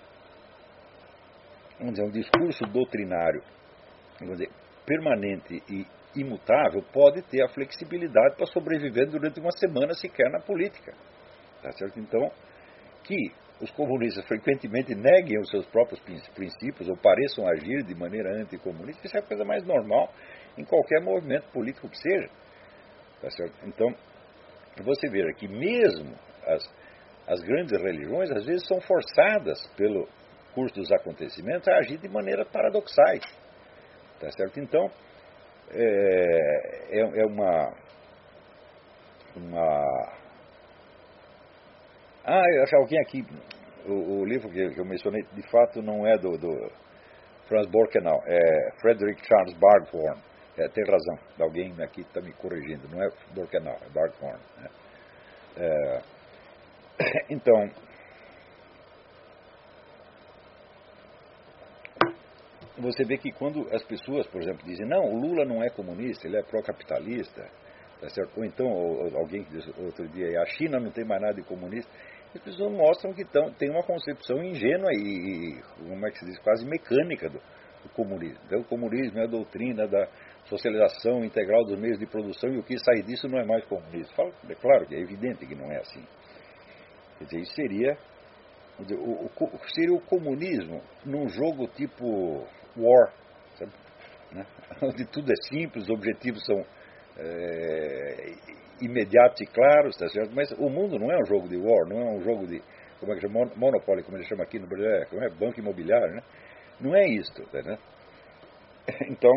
vamos dizer, um discurso doutrinário, vamos dizer, permanente e imutável, pode ter a flexibilidade para sobreviver durante uma semana sequer na política. Tá certo? Então, que os comunistas frequentemente neguem os seus próprios princípios ou pareçam agir de maneira anticomunista, isso é a coisa mais normal em qualquer movimento político que seja. Tá certo? Então, você vê que mesmo as, as grandes religiões, às vezes, são forçadas pelo curso dos acontecimentos a agir de maneira paradoxais. Tá certo? Então, é, é, é uma... uma Ah, eu acho que alguém aqui, o, o livro que, que eu mencionei, de fato não é do, do Franz Borkenau, é Frederick Charles Barghorn. É, tem razão, alguém aqui está me corrigindo, não é Borkenau, é Barghorn. Né? É, então, você vê que quando as pessoas, por exemplo, dizem, não, o Lula não é comunista, ele é pró-capitalista, tá certo? Ou então, ou, alguém que disse outro dia, a China não tem mais nada de comunista, as pessoas mostram que tão, tem uma concepção ingênua e, e, como é que se diz, quase mecânica do, do comunismo. Então, o comunismo é a doutrina da socialização integral dos meios de produção e o que sai disso não é mais comunismo. Fala, é claro que é evidente que não é assim. Quer dizer, isso seria, o, o, seria o comunismo num jogo tipo War, sabe? Né? Onde tudo é simples, os objetivos são é, imediatos e claros, tá certo? Mas o mundo não é um jogo de War, não é um jogo de, como é que chama, Monopoly, como ele chama aqui no Brasil, como é banco imobiliário, né? Não é isto, tá, né? Então,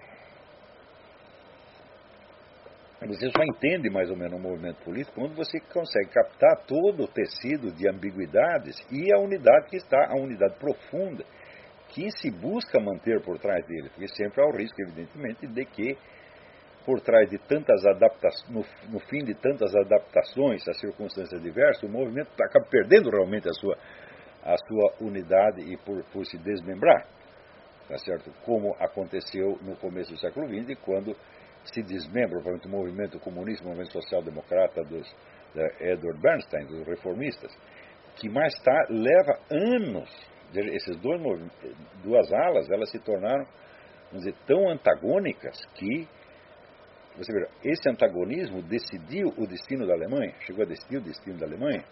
você só entende mais ou menos o movimento político quando você consegue captar todo o tecido de ambiguidades e a unidade que está, a unidade profunda que se busca manter por trás dele, porque sempre há o risco, evidentemente, de que por trás de tantas adaptações, no, no fim de tantas adaptações a circunstâncias diversas, o movimento acaba perdendo realmente a sua, a sua unidade e por, por se desmembrar, tá certo? Como aconteceu no começo do século vinte, quando se desmembra o movimento comunista, o movimento social-democrata dos da Edward Bernstein, dos reformistas, que mais tarde leva anos, esses dois duas alas, elas se tornaram, vamos dizer, tão antagônicas que você vê, esse antagonismo decidiu o destino da Alemanha, chegou a decidir o destino da Alemanha,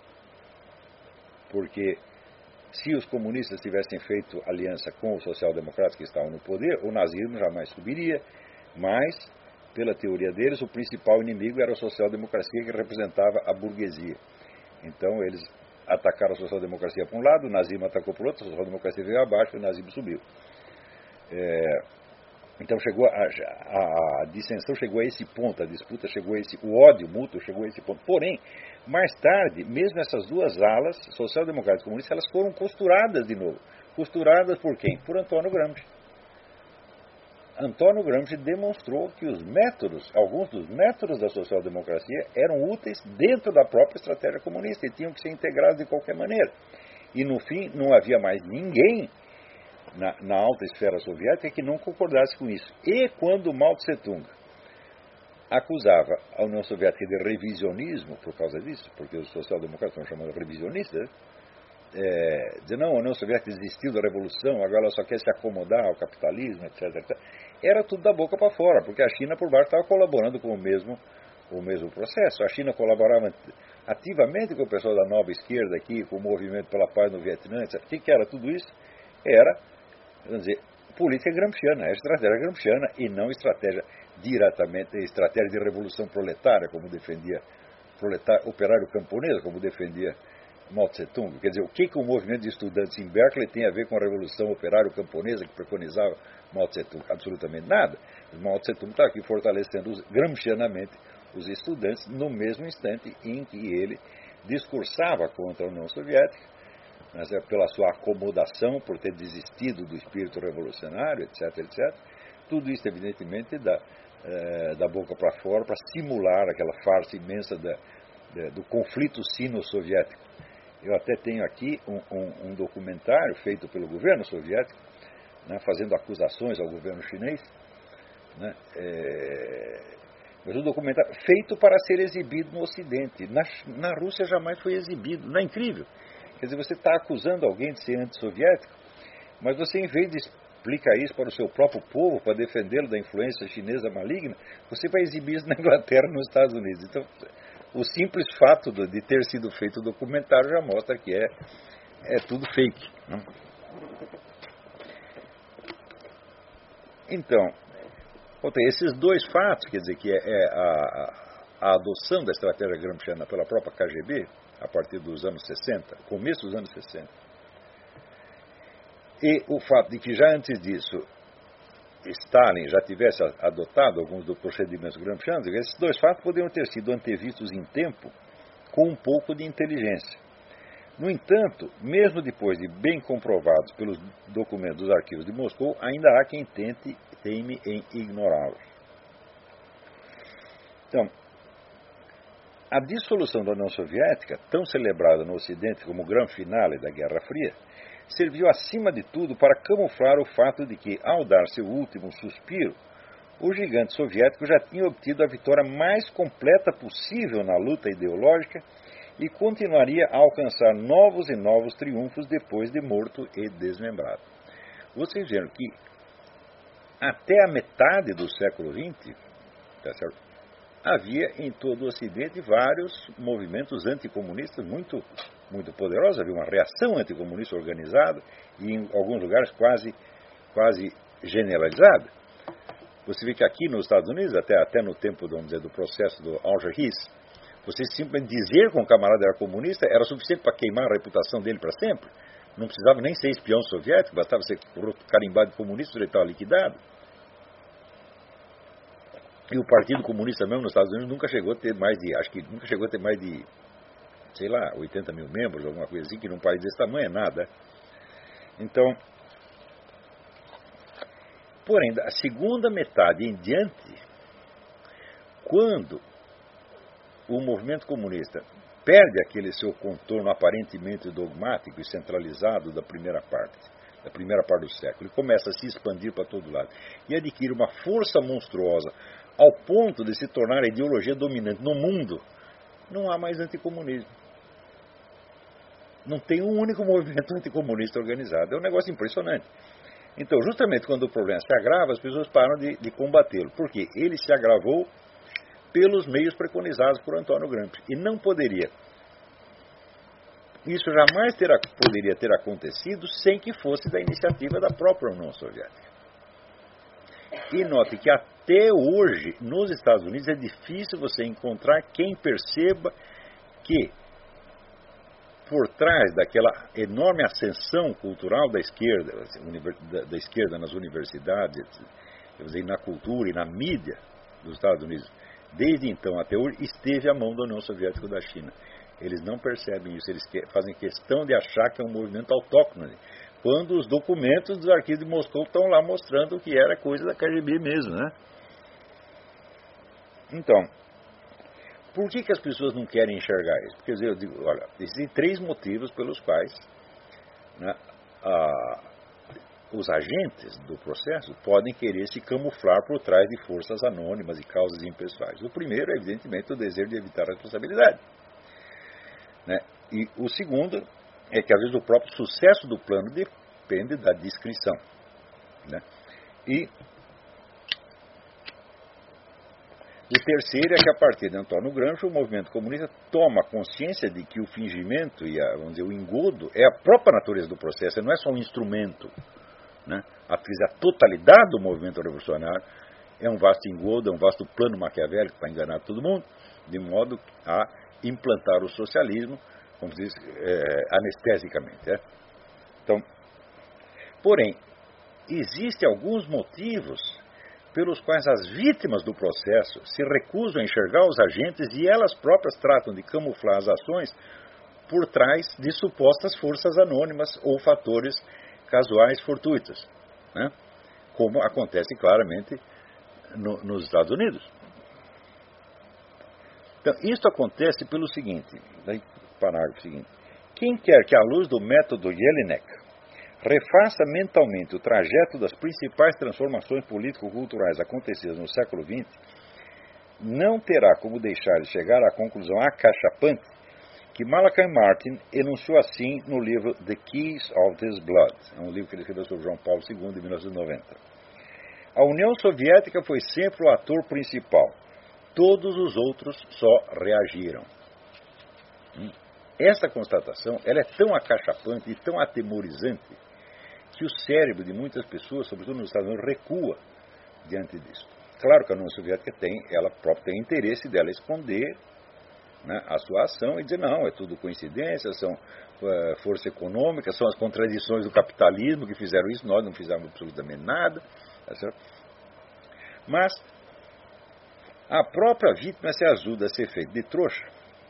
porque se os comunistas tivessem feito aliança com os social-democratas que estavam no poder, o nazismo jamais subiria, mas, pela teoria deles, o principal inimigo era a social-democracia, que representava a burguesia. Então eles atacaram a social-democracia por um lado, o nazismo atacou por outro, a social-democracia veio abaixo e o nazismo subiu. É... Então chegou a, a, a dissensão chegou a esse ponto, a disputa chegou a esse, o ódio mútuo chegou a esse ponto. Porém, mais tarde, mesmo essas duas alas, social-democratas e comunistas, elas foram costuradas de novo. Costuradas por quem? Por Antônio Gramsci. Antônio Gramsci demonstrou que os métodos, alguns dos métodos da social-democracia eram úteis dentro da própria estratégia comunista e tinham que ser integrados de qualquer maneira. E no fim não havia mais ninguém Na, na alta esfera soviética que não concordasse com isso. E quando Mao Tse-tung acusava a União Soviética de revisionismo por causa disso, porque os social-democratas estão chamando de revisionistas, é, dizer, não, a União Soviética desistiu da revolução, agora ela só quer se acomodar ao capitalismo, etc, etcétera. Era tudo da boca para fora, porque a China por baixo estava colaborando com o mesmo, o mesmo processo. A China colaborava ativamente com o pessoal da nova esquerda aqui, com o movimento pela paz no Vietnã, etcétera. O que, que era tudo isso? Era, vamos dizer, política gramsciana, é estratégia gramsciana e não estratégia diretamente, estratégia de revolução proletária, como defendia, proletário, operário camponês, como defendia Mao Tse-tung. Quer dizer, o que, que o movimento de estudantes em Berkeley tem a ver com a revolução operário camponesa que preconizava Mao Tse-tung? Absolutamente nada. Mao Tse-tung está aqui fortalecendo gramscianamente os estudantes no mesmo instante em que ele discursava contra a União Soviética, mas é pela sua acomodação, por ter desistido do espírito revolucionário, etc, etcétera. Tudo isso, evidentemente, da, é, da boca para fora, para simular aquela farsa imensa da, da, do conflito sino-soviético. Eu até tenho aqui um, um, um documentário feito pelo governo soviético, né, fazendo acusações ao governo chinês, né, é, mas um documentário feito para ser exibido no Ocidente. Na, na Rússia jamais foi exibido. Não é incrível? Quer dizer, você está acusando alguém de ser antissoviético, mas você, em vez de explicar isso para o seu próprio povo, para defendê-lo da influência chinesa maligna, você vai exibir isso na Inglaterra e nos Estados Unidos. Então, o simples fato de ter sido feito o documentário já mostra que é, é tudo fake. Né? Então, esses dois fatos, quer dizer, que é, é a, a adoção da estratégia gramsciana pela própria K G B, a partir dos anos sessenta, começo dos anos sessenta, e o fato de que já antes disso Stalin já tivesse adotado alguns dos procedimentos gramscianos, esses dois fatos poderiam ter sido antevistos em tempo com um pouco de inteligência. No entanto, mesmo depois de bem comprovados pelos documentos dos arquivos de Moscou, ainda há quem tente, teime em ignorá-los. Então, a dissolução da União Soviética, tão celebrada no Ocidente como o grande finale da Guerra Fria, serviu acima de tudo para camuflar o fato de que, ao dar seu último suspiro, o gigante soviético já tinha obtido a vitória mais completa possível na luta ideológica e continuaria a alcançar novos e novos triunfos depois de morto e desmembrado. Vocês viram que até a metade do século vinte, tá certo? Havia em todo o Ocidente vários movimentos anticomunistas muito, muito poderosos. Havia uma reação anticomunista organizada e em alguns lugares quase, quase generalizada. Você vê que aqui nos Estados Unidos, até, até no tempo, vamos dizer, do processo do Alger-Hiss, você simplesmente dizer que um camarada era comunista era suficiente para queimar a reputação dele para sempre. Não precisava nem ser espião soviético, bastava ser carimbado de comunista e ele estava liquidado. E o Partido Comunista mesmo nos Estados Unidos nunca chegou a ter mais de, acho que nunca chegou a ter mais de, sei lá, oitenta mil membros, alguma coisa assim, que num país desse tamanho é nada. Então, porém, da segunda metade em diante, quando o movimento comunista perde aquele seu contorno aparentemente dogmático e centralizado da primeira parte, da primeira parte do século, e começa a se expandir para todo lado, e adquire uma força monstruosa ao ponto de se tornar a ideologia dominante no mundo, não há mais anticomunismo. Não tem um único movimento anticomunista organizado. É um negócio impressionante. Então, justamente quando o problema se agrava, as pessoas param de, de combatê-lo. Por quê? Ele se agravou pelos meios preconizados por Antônio Gramsci. E não poderia. Isso jamais terá, poderia ter acontecido sem que fosse da iniciativa da própria União Soviética. E note que até hoje, nos Estados Unidos, é difícil você encontrar quem perceba que, por trás daquela enorme ascensão cultural da esquerda, da, da esquerda nas universidades, dizer, na cultura e na mídia dos Estados Unidos, desde então até hoje, esteve a mão da União Soviética ou da China. Eles não percebem isso, eles que, fazem questão de achar que é um movimento autóctone, quando os documentos dos arquivos de Moscou estão lá mostrando que era coisa da K G B mesmo, né? Então, por que, que as pessoas não querem enxergar isso? Porque eu digo, olha, existem três motivos pelos quais, né, a, os agentes do processo podem querer se camuflar por trás de forças anônimas e causas impessoais. O primeiro é, evidentemente, o desejo de evitar a responsabilidade. Né? E o segundo é que, às vezes, o próprio sucesso do plano depende da discrição. Né? E o terceiro é que, a partir de Antônio Gramsci, o movimento comunista toma consciência de que o fingimento e a, vamos dizer, o engodo é a própria natureza do processo, não é só um instrumento. Né? A, a totalidade do movimento revolucionário é um vasto engodo, é um vasto plano maquiavélico para enganar todo mundo, de modo a implantar o socialismo, como se diz, é, anestesicamente. É? Então, porém, existem alguns motivos pelos quais as vítimas do processo se recusam a enxergar os agentes e elas próprias tratam de camuflar as ações por trás de supostas forças anônimas ou fatores casuais fortuitos, né? Como acontece claramente no, nos Estados Unidos. Então, isso acontece pelo seguinte, daí, parágrafo seguinte, quem quer que, à luz do método Jelinek, refaça mentalmente o trajeto das principais transformações político-culturais acontecidas no século vinte, não terá como deixar de chegar à conclusão acachapante que Malachi Martin enunciou assim no livro The Keys of This Blood, é um livro que ele escreveu sobre João Paulo segundo, em mil novecentos e noventa. A União Soviética foi sempre o ator principal, todos os outros só reagiram. Essa constatação ela é tão acachapante e tão atemorizante que o cérebro de muitas pessoas, sobretudo nos Estados Unidos, recua diante disso. Claro que a União Soviética tem, ela própria tem interesse dela esconder, né, a sua ação e dizer, não, é tudo coincidência, são uh, força econômica, são as contradições do capitalismo que fizeram isso, nós não fizemos absolutamente nada. Tá certo? Mas a própria vítima se ajuda a ser feita de trouxa.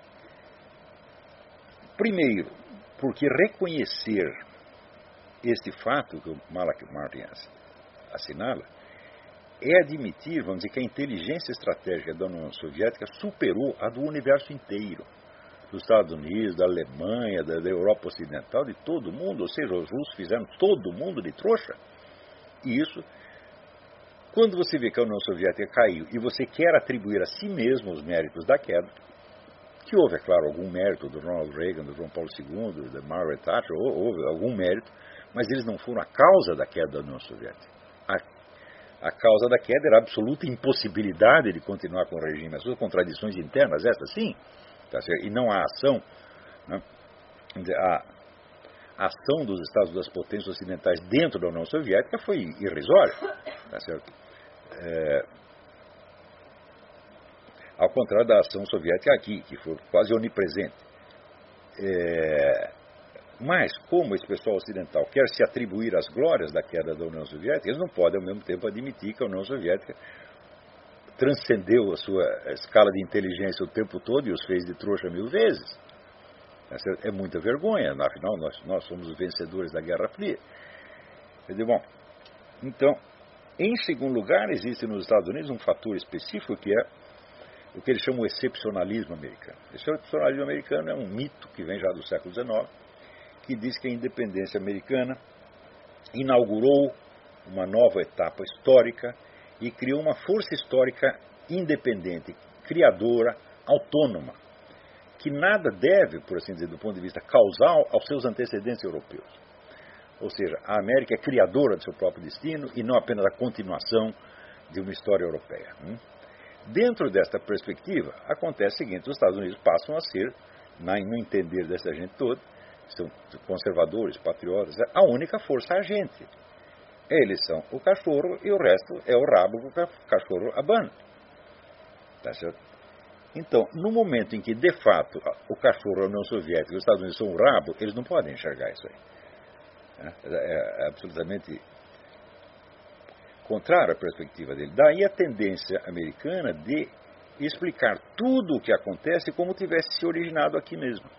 Primeiro, porque reconhecer este fato que o Malachi Martin assinala é admitir, vamos dizer, que a inteligência estratégica da União Soviética superou a do universo inteiro, dos Estados Unidos, da Alemanha, da, da Europa Ocidental, de todo mundo, ou seja, os russos fizeram todo mundo de trouxa. E isso, quando você vê que a União Soviética caiu e você quer atribuir a si mesmo os méritos da queda, que houve, é claro, algum mérito do Ronald Reagan, do João Paulo segundo, da Margaret Thatcher, houve algum mérito, mas eles não foram a causa da queda da União Soviética. A, a causa da queda era a absoluta impossibilidade de continuar com o regime, as suas contradições internas, essas sim, tá certo? E não a ação, né? a, a ação dos Estados das potências ocidentais dentro da União Soviética foi irrisória, tá certo? É, ao contrário da ação soviética aqui, que foi quase onipresente. É, mas, como esse pessoal ocidental quer se atribuir as glórias da queda da União Soviética, eles não podem, ao mesmo tempo, admitir que a União Soviética transcendeu a sua escala de inteligência o tempo todo e os fez de trouxa mil vezes. É muita vergonha, afinal, nós, nós somos os vencedores da Guerra Fria. Quer dizer, bom, então, em segundo lugar, existe nos Estados Unidos um fator específico que é o que eles chamam de excepcionalismo americano. Esse excepcionalismo americano é um mito que vem já do século dezenove, que diz que a independência americana inaugurou uma nova etapa histórica e criou uma força histórica independente, criadora, autônoma, que nada deve, por assim dizer, do ponto de vista causal, aos seus antecedentes europeus. Ou seja, a América é criadora do seu próprio destino e não apenas a continuação de uma história europeia. Dentro desta perspectiva, acontece o seguinte: os Estados Unidos passam a ser, no entender dessa gente toda, são conservadores, patriotas, a única força agente. Eles são o cachorro e o resto é o rabo que o cachorro abana. Tá certo? Então, no momento em que, de fato, o cachorro é a União Soviética e os Estados Unidos são o rabo, eles não podem enxergar isso aí. É, é absolutamente contrário à perspectiva dele. Daí a tendência americana de explicar tudo o que acontece como tivesse se originado aqui mesmo.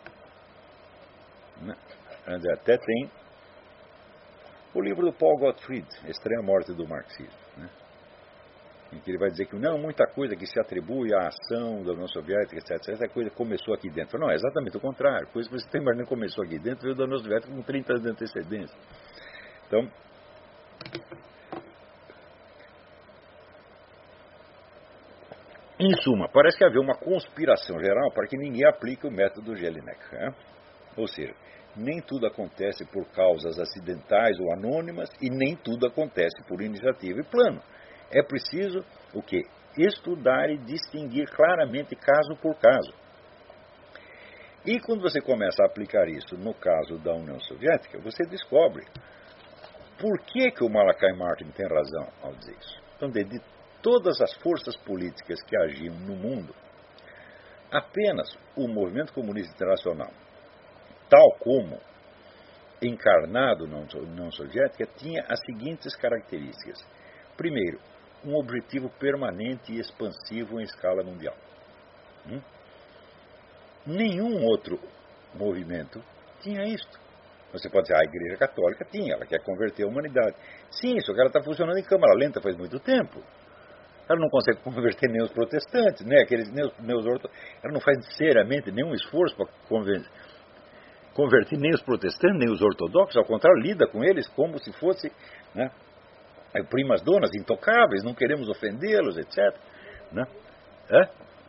Até tem o livro do Paul Gottfried, Estranha Morte do Marxismo, né? Em que ele vai dizer que não, muita coisa que se atribui à ação da União Soviética, etcétera, essa coisa começou aqui dentro. Não, é exatamente o contrário. Coisa que você tem imaginando começou aqui dentro, veio da União Soviética com trinta anos de antecedência. Então, em suma, parece que havia uma conspiração geral para que ninguém aplique o método Jelinek, né? Ou seja, nem tudo acontece por causas acidentais ou anônimas e nem tudo acontece por iniciativa e plano. É preciso o quê? Estudar e distinguir claramente caso por caso. E quando você começa a aplicar isso no caso da União Soviética, você descobre por que, que o Malachi Martin tem razão ao dizer isso. Então, de todas as forças políticas que agiam no mundo, apenas o movimento comunista internacional, tal como encarnado na União Soviética, tinha as seguintes características. Primeiro, um objetivo permanente e expansivo em escala mundial. Hum? Nenhum outro movimento tinha isto. Você pode dizer, ah, a Igreja Católica tinha, ela quer converter a humanidade. Sim, isso, ela está funcionando em câmara lenta faz muito tempo. Ela não consegue converter nem os protestantes, né? Aqueles, nem os, nem os ortodoxos. Ela não faz seriamente nenhum esforço para convencer. converter nem os protestantes, nem os ortodoxos, ao contrário, lida com eles como se fosse, né, primas donas intocáveis, não queremos ofendê-los, etcétera. Né? É?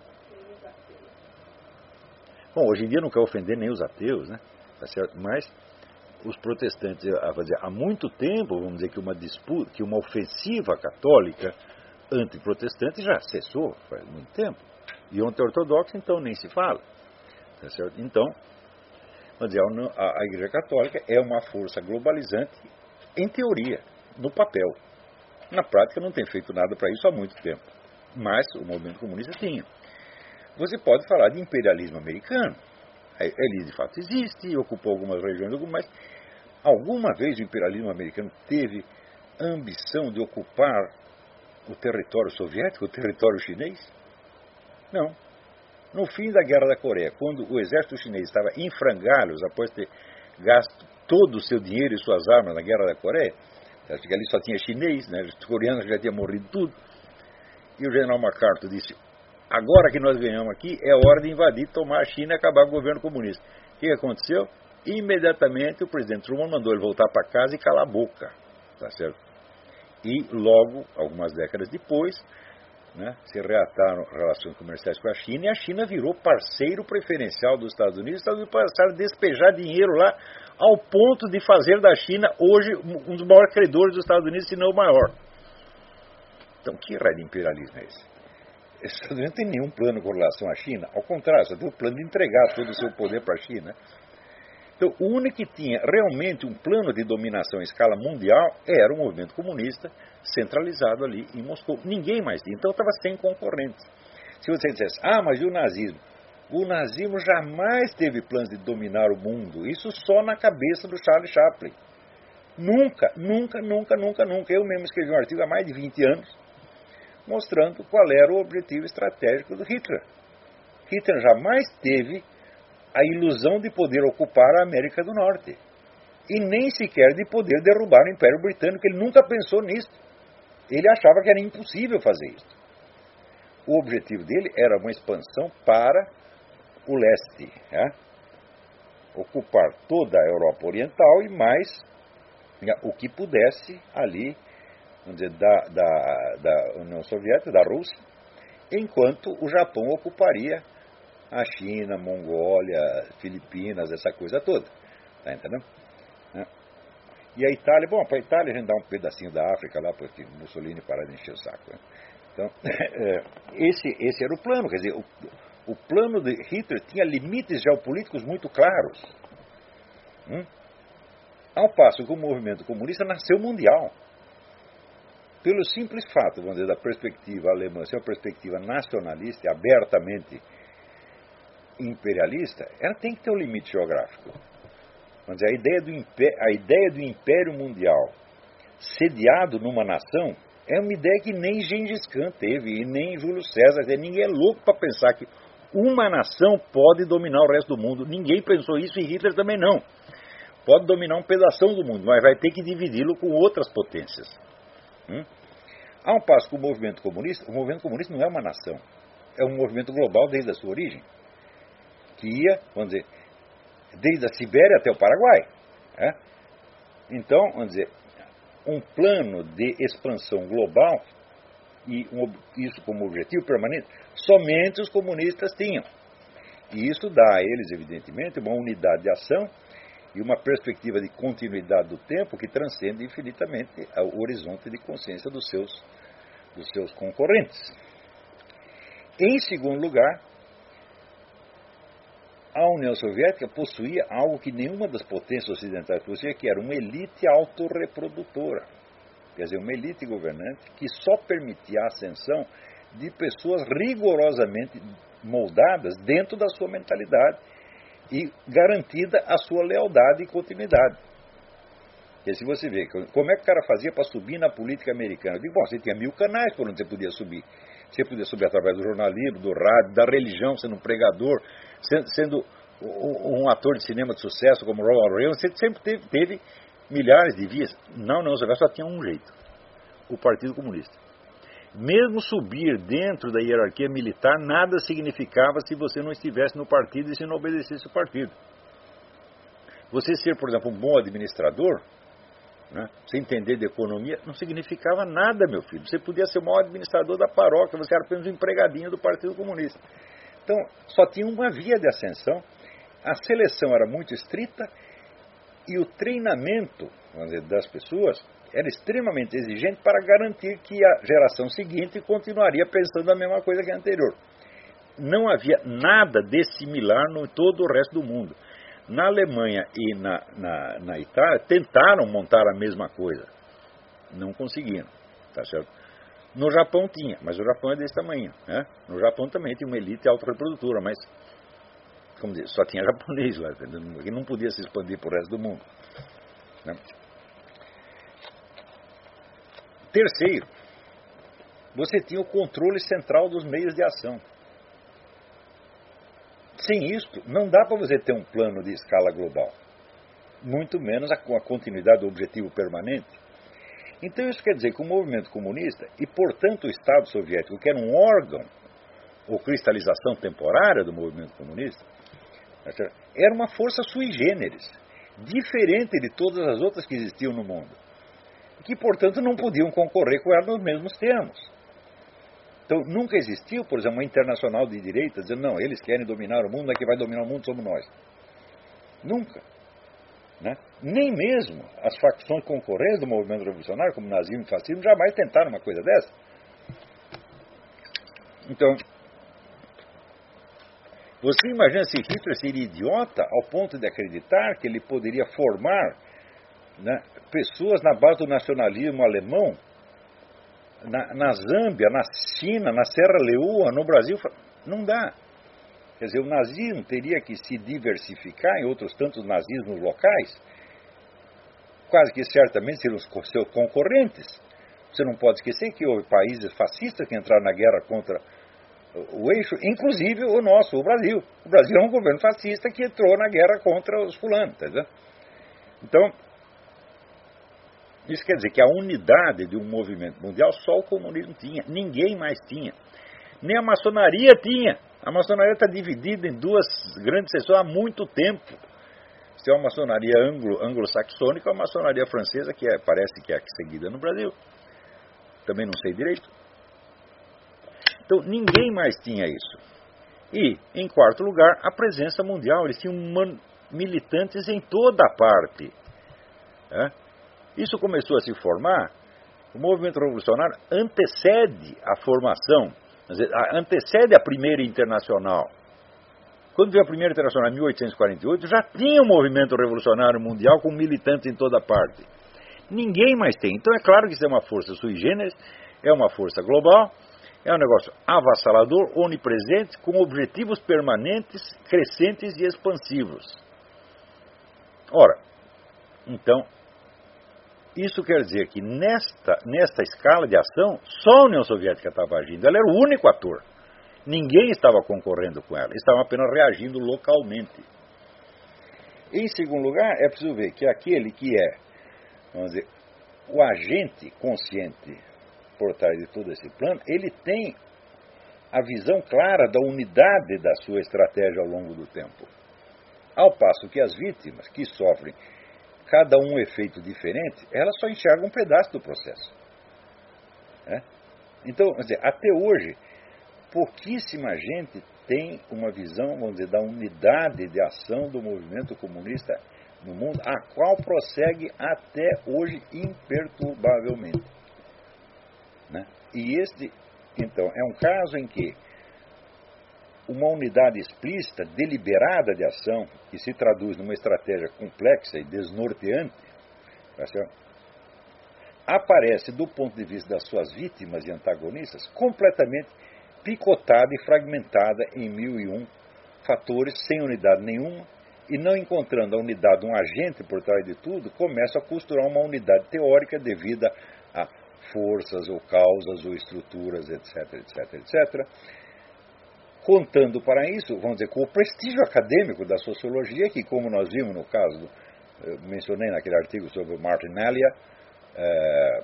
Bom, hoje em dia não quer ofender nem os ateus, né? Tá certo? Mas os protestantes, há muito tempo, vamos dizer que uma disputa, que uma ofensiva católica antiprotestante já cessou, faz muito tempo. E anti-ortodoxa, então, nem se fala. Tá certo? Então, vamos dizer, a, a Igreja Católica é uma força globalizante, em teoria, no papel. Na prática não tem feito nada para isso há muito tempo. Mas o movimento comunista tinha. Você pode falar de imperialismo americano. Ele de fato existe, ocupou algumas regiões, mas alguma vez o imperialismo americano teve ambição de ocupar o território soviético, o território chinês? Não. No fim da Guerra da Coreia, quando o exército chinês estava em frangalhos após ter gasto todo o seu dinheiro e suas armas na Guerra da Coreia, acho que ali só tinha chinês, né? Os coreanos já tinham morrido tudo, e o general MacArthur disse, agora que nós ganhamos aqui, é hora de invadir, tomar a China e acabar com o governo comunista. O que aconteceu? Imediatamente o presidente Truman mandou ele voltar para casa e calar a boca. Tá certo? E logo, algumas décadas depois, né, se reataram relações comerciais com a China, e a China virou parceiro preferencial dos Estados Unidos. Os Estados Unidos passaram a despejar dinheiro lá, ao ponto de fazer da China hoje um dos maiores credores dos Estados Unidos, se não o maior. Então, que raio de imperialismo é esse? Os Estados Unidos não tem nenhum plano com relação à China, ao contrário, só tem o plano de entregar todo o seu poder para a China. Então, o único que tinha realmente um plano de dominação em escala mundial era o movimento comunista, centralizado ali em Moscou. Ninguém mais tinha, então estava sem concorrentes. Se você dissesse, ah, mas e o nazismo? O nazismo jamais teve planos de dominar o mundo, isso só na cabeça do Charlie Chaplin. Nunca, nunca, nunca, nunca, nunca. Eu mesmo escrevi um artigo há mais de vinte anos, mostrando qual era o objetivo estratégico do Hitler. Hitler jamais teve a ilusão de poder ocupar a América do Norte. E nem sequer de poder derrubar o Império Britânico. Ele nunca pensou nisso. Ele achava que era impossível fazer isso. o objetivo dele era uma expansão para o leste, né? Ocupar toda a Europa Oriental e mais o que pudesse ali, vamos dizer, da, da, da União Soviética, da Rússia, enquanto o Japão ocuparia a China, Mongólia, Filipinas, essa coisa toda. Tá entendendo? E a Itália, bom, para a Itália a gente dá um pedacinho da África lá, porque Mussolini para de encher o saco. Né? Então, esse, esse era o plano, quer dizer, o, o plano de Hitler tinha limites geopolíticos muito claros. Hum? Ao passo que o movimento comunista nasceu mundial. Pelo simples fato, vamos dizer, da perspectiva alemã, ser uma perspectiva nacionalista, abertamente imperialista, ela tem que ter um limite geográfico. Vamos dizer, a ideia do império, a ideia do império mundial sediado numa nação é uma ideia que nem Gengis Khan teve e nem Júlio César. Ninguém é louco para pensar que uma nação pode dominar o resto do mundo. Ninguém pensou isso e Hitler também não. Pode dominar um pedação do mundo, mas vai ter que dividi-lo com outras potências. Hum? Há um passo com o movimento comunista. O movimento comunista não é uma nação. É um movimento global desde a sua origem. Que ia, vamos dizer, desde a Sibéria até o Paraguai. É? Então, vamos dizer, um plano de expansão global, e um, isso como objetivo permanente, somente os comunistas tinham. E isso dá a eles, evidentemente, uma unidade de ação e uma perspectiva de continuidade do tempo que transcende infinitamente o horizonte de consciência dos seus, dos seus concorrentes. Em segundo lugar, a União Soviética possuía algo que nenhuma das potências ocidentais possuía, que era uma elite autorreprodutora. Quer dizer, uma elite governante que só permitia a ascensão de pessoas rigorosamente moldadas dentro da sua mentalidade e garantida a sua lealdade e continuidade. Porque se você vê, como é que o cara fazia para subir na política americana? Eu digo, bom, você tinha mil canais por onde você podia subir. Você podia subir através do jornalismo, do rádio, da religião, sendo um pregador, sendo, sendo um ator de cinema de sucesso como Ronald Reagan. Você sempre teve, teve milhares de vias. Não, não, você só tinha um jeito. O Partido Comunista. Mesmo subir dentro da hierarquia militar, nada significava se você não estivesse no partido e se não obedecesse o partido. Você ser, por exemplo, um bom administrador, né, você entender de economia, não significava nada, meu filho. Você podia ser o maior administrador da paróquia, você era apenas um empregadinho do Partido Comunista. Então, só tinha uma via de ascensão, a seleção era muito estrita e o treinamento, vamos dizer, das pessoas era extremamente exigente para garantir que a geração seguinte continuaria pensando a mesma coisa que a anterior. Não havia nada de similar no todo o resto do mundo. Na Alemanha e na, na, na Itália tentaram montar a mesma coisa. Não conseguiram. Tá certo? No Japão tinha, mas o Japão é desse tamanho. Né? No Japão também tinha uma elite autorreprodutora, mas como dizer, só tinha japonês lá, que não podia se expandir para o resto do mundo. Né? Terceiro, você tinha o controle central dos meios de ação. Sem isto, não dá para você ter um plano de escala global. Muito menos a, a continuidade do objetivo permanente. Então isso quer dizer que o movimento comunista, e portanto o Estado soviético, que era um órgão, ou cristalização temporária do movimento comunista, era uma força sui generis, diferente de todas as outras que existiam no mundo. Que, portanto, não podiam concorrer com ela nos mesmos termos. Então, nunca existiu, por exemplo, uma internacional de direita dizendo, não, eles querem dominar o mundo, é que vai dominar o mundo somos nós. Nunca. Né? Nem mesmo as facções concorrentes do movimento revolucionário, como nazismo e fascismo, jamais tentaram uma coisa dessa. Então, você imagina se Hitler seria idiota ao ponto de acreditar que ele poderia formar, né, pessoas na base do nacionalismo alemão, na, na Zâmbia, na China, na Serra Leoa, no Brasil? Não dá. Quer dizer, o nazismo teria que se diversificar em outros tantos nazismos locais, quase que certamente seriam os seus concorrentes. Você não pode esquecer que houve países fascistas que entraram na guerra contra o eixo, inclusive o nosso, o Brasil. O Brasil é um governo fascista que entrou na guerra contra os fulanos. Tá? Então, isso quer dizer que a unidade de um movimento mundial só o comunismo tinha, ninguém mais tinha. Nem a maçonaria tinha. A maçonaria está dividida em duas grandes seções há muito tempo. Se é uma maçonaria anglo, anglo-saxônica ou a maçonaria francesa, que é, parece que é a seguida no Brasil. Também não sei direito. Então, ninguém mais tinha isso. E, em quarto lugar, a presença mundial. Eles tinham militantes em toda a parte. É? Isso começou a se formar. O movimento revolucionário antecede a formação, antecede a primeira internacional. Quando veio a primeira internacional em mil oitocentos e quarenta e oito, já tinha um movimento revolucionário mundial com militantes em toda parte. Ninguém mais tem. Então é claro que isso é uma força sui generis, é uma força global, é um negócio avassalador, onipresente, com objetivos permanentes, crescentes e expansivos. Ora, então, isso quer dizer que nesta, nesta escala de ação, só a União Soviética estava agindo. Ela era o único ator. Ninguém estava concorrendo com ela. Estavam apenas reagindo localmente. Em segundo lugar, é preciso ver que aquele que é, vamos dizer, o agente consciente por trás de todo esse plano, ele tem a visão clara da unidade da sua estratégia ao longo do tempo. Ao passo que as vítimas, que sofrem cada um efeito diferente, elas só enxergam um pedaço do processo. É? Então, quer dizer, até hoje, pouquíssima gente tem uma visão, vamos dizer, da unidade de ação do movimento comunista no mundo, a qual prossegue até hoje imperturbavelmente. Né? E este, então, é um caso em que uma unidade explícita, deliberada de ação, que se traduz numa estratégia complexa e desnorteante, tá certo? Aparece, do ponto de vista das suas vítimas e antagonistas, completamente picotada e fragmentada em mil e um fatores, sem unidade nenhuma, e não encontrando a unidade de um agente por trás de tudo, começa a costurar uma unidade teórica devida a forças ou causas ou estruturas, etc, etc, etcétera, contando para isso, vamos dizer, com o prestígio acadêmico da sociologia, que, como nós vimos no caso, do, eu mencionei naquele artigo sobre o Martin Malia, é,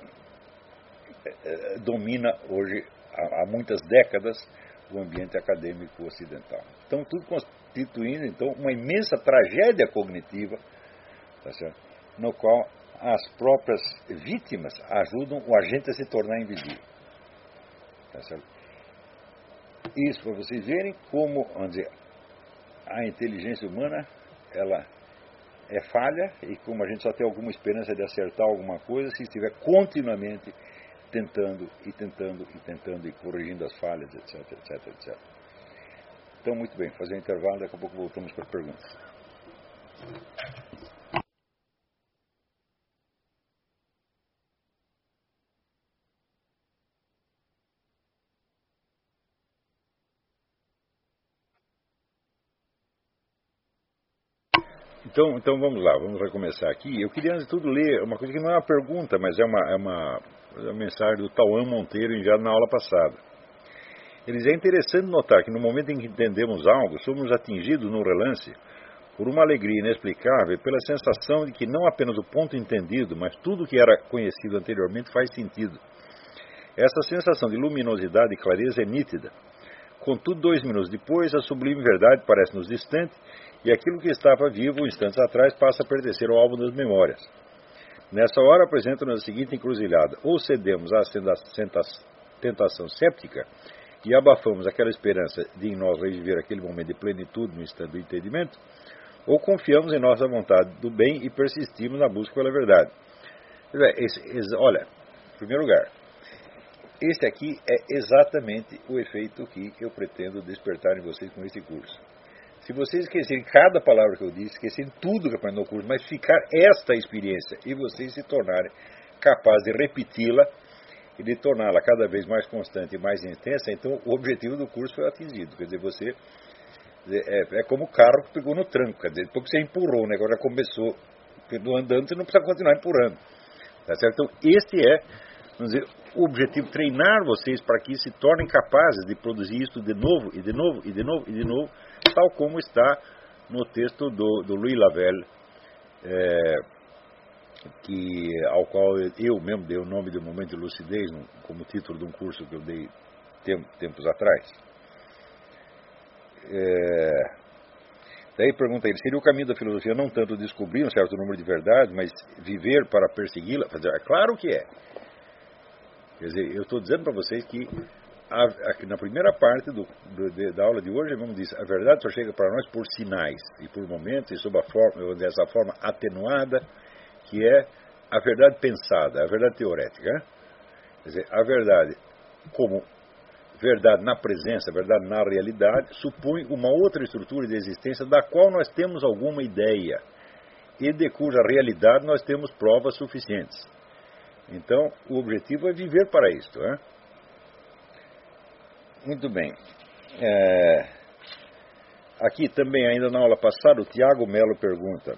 é, domina hoje, há, há muitas décadas, o ambiente acadêmico ocidental. Então, tudo constituindo, então, uma imensa tragédia cognitiva, tá certo? No qual as próprias vítimas ajudam o agente a se tornar invisível. Tá certo? Isso para vocês verem como, vamos dizer, a inteligência humana, ela é falha, e como a gente só tem alguma esperança de acertar alguma coisa se estiver continuamente tentando e tentando e tentando e corrigindo as falhas, etc, etc, etcétera. Então, muito bem, fazer um intervalo, daqui a pouco voltamos para as perguntas. Então, então vamos lá, vamos recomeçar aqui. Eu queria, antes de tudo, ler uma coisa que não é uma pergunta, mas é uma, é uma, é uma mensagem do Tauan Monteiro enviada na aula passada. Ele diz: é interessante notar que no momento em que entendemos algo, somos atingidos no relance por uma alegria inexplicável, pela sensação de que não apenas o ponto entendido, mas tudo que era conhecido anteriormente faz sentido. Essa sensação de luminosidade e clareza é nítida. Contudo, dois minutos depois, a sublime verdade parece-nos distante, e aquilo que estava vivo instantes atrás passa a pertencer ao álbum das memórias. Nessa hora apresenta-nos a seguinte encruzilhada: ou cedemos à tentação séptica e abafamos aquela esperança de em nós reviver aquele momento de plenitude no instante do entendimento, ou confiamos em nossa vontade do bem e persistimos na busca pela verdade. Esse, esse, olha, em primeiro lugar, este aqui é exatamente o efeito que eu pretendo despertar em vocês com esse curso. Se vocês esquecerem cada palavra que eu disse, esquecerem tudo que aprendeu no curso, mas ficar esta experiência e vocês se tornarem capazes de repeti-la e de torná-la cada vez mais constante e mais intensa, então o objetivo do curso foi atingido. Quer dizer, você é, é como o carro que pegou no tranco, quer dizer, depois que você empurrou, o negócio já começou andando, você não precisa continuar empurrando. Tá certo? Então, este é, vamos dizer, o objetivo: treinar vocês para que se tornem capazes de produzir isso de novo, e de novo, e de novo, e de novo, tal como está no texto do, do Louis Lavelle, é, que, ao qual eu mesmo dei o nome de Momento de Lucidez, como título de um curso que eu dei tempos atrás. É, daí pergunta ele, seria o caminho da filosofia não tanto descobrir um certo número de verdades, mas viver para persegui-la? É claro que é. Quer dizer, eu estou dizendo para vocês que a, a, na primeira parte do, do, de, da aula de hoje, vamos dizer, a verdade só chega para nós por sinais e por momentos e sob a forma, dessa forma atenuada, que é a verdade pensada, a verdade teorética. Né? Quer dizer, a verdade como verdade na presença, verdade na realidade, supõe uma outra estrutura de existência da qual nós temos alguma ideia e de cuja realidade nós temos provas suficientes. Então, o objetivo é viver para isto. Né? Muito bem. É... Aqui também, ainda na aula passada, o Tiago Melo pergunta: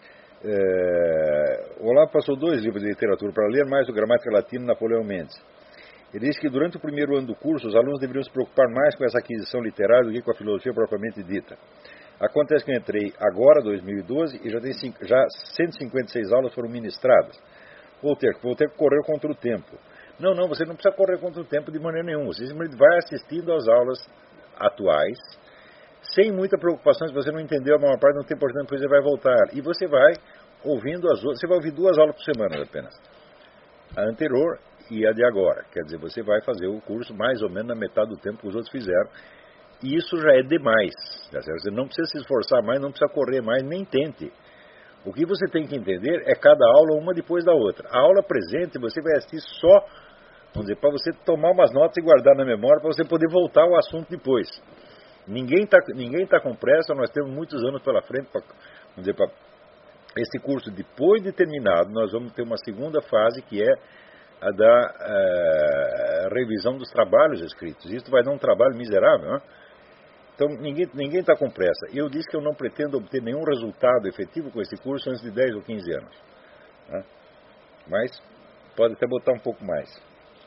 é... o Olavo passou dois livros de literatura para ler, mais o Gramática Latina Napoleão Mendes. Ele disse que durante o primeiro ano do curso, os alunos deveriam se preocupar mais com essa aquisição literária do que com a filosofia propriamente dita. Acontece que eu entrei agora, dois mil e doze, e já, tem cinco, já cento e cinquenta e seis aulas foram ministradas. Vou ter, vou ter que correr contra o tempo. Não, não, você não precisa correr contra o tempo de maneira nenhuma. Você simplesmente vai assistindo às aulas atuais, sem muita preocupação. Se você não entendeu a maior parte, não tem importância, depois você vai voltar. E você vai ouvindo as outras. Você vai ouvir duas aulas por semana apenas. A anterior e a de agora. Quer dizer, você vai fazer o curso mais ou menos na metade do tempo que os outros fizeram. E isso já é demais. Você não precisa se esforçar mais, não precisa correr mais, nem tente. O que você tem que entender é cada aula uma depois da outra. A aula presente você vai assistir só, vamos dizer, para você tomar umas notas e guardar na memória, para você poder voltar ao assunto depois. Ninguém está ninguém tá com pressa, nós temos muitos anos pela frente, pra, vamos dizer, para esse curso, depois de terminado, nós vamos ter uma segunda fase, que é a da é, revisão dos trabalhos escritos. Isso vai dar um trabalho miserável, né? Então, ninguém está com pressa. Eu disse que eu não pretendo obter nenhum resultado efetivo com esse curso antes de dez ou quinze anos. Né? Mas pode até botar um pouco mais.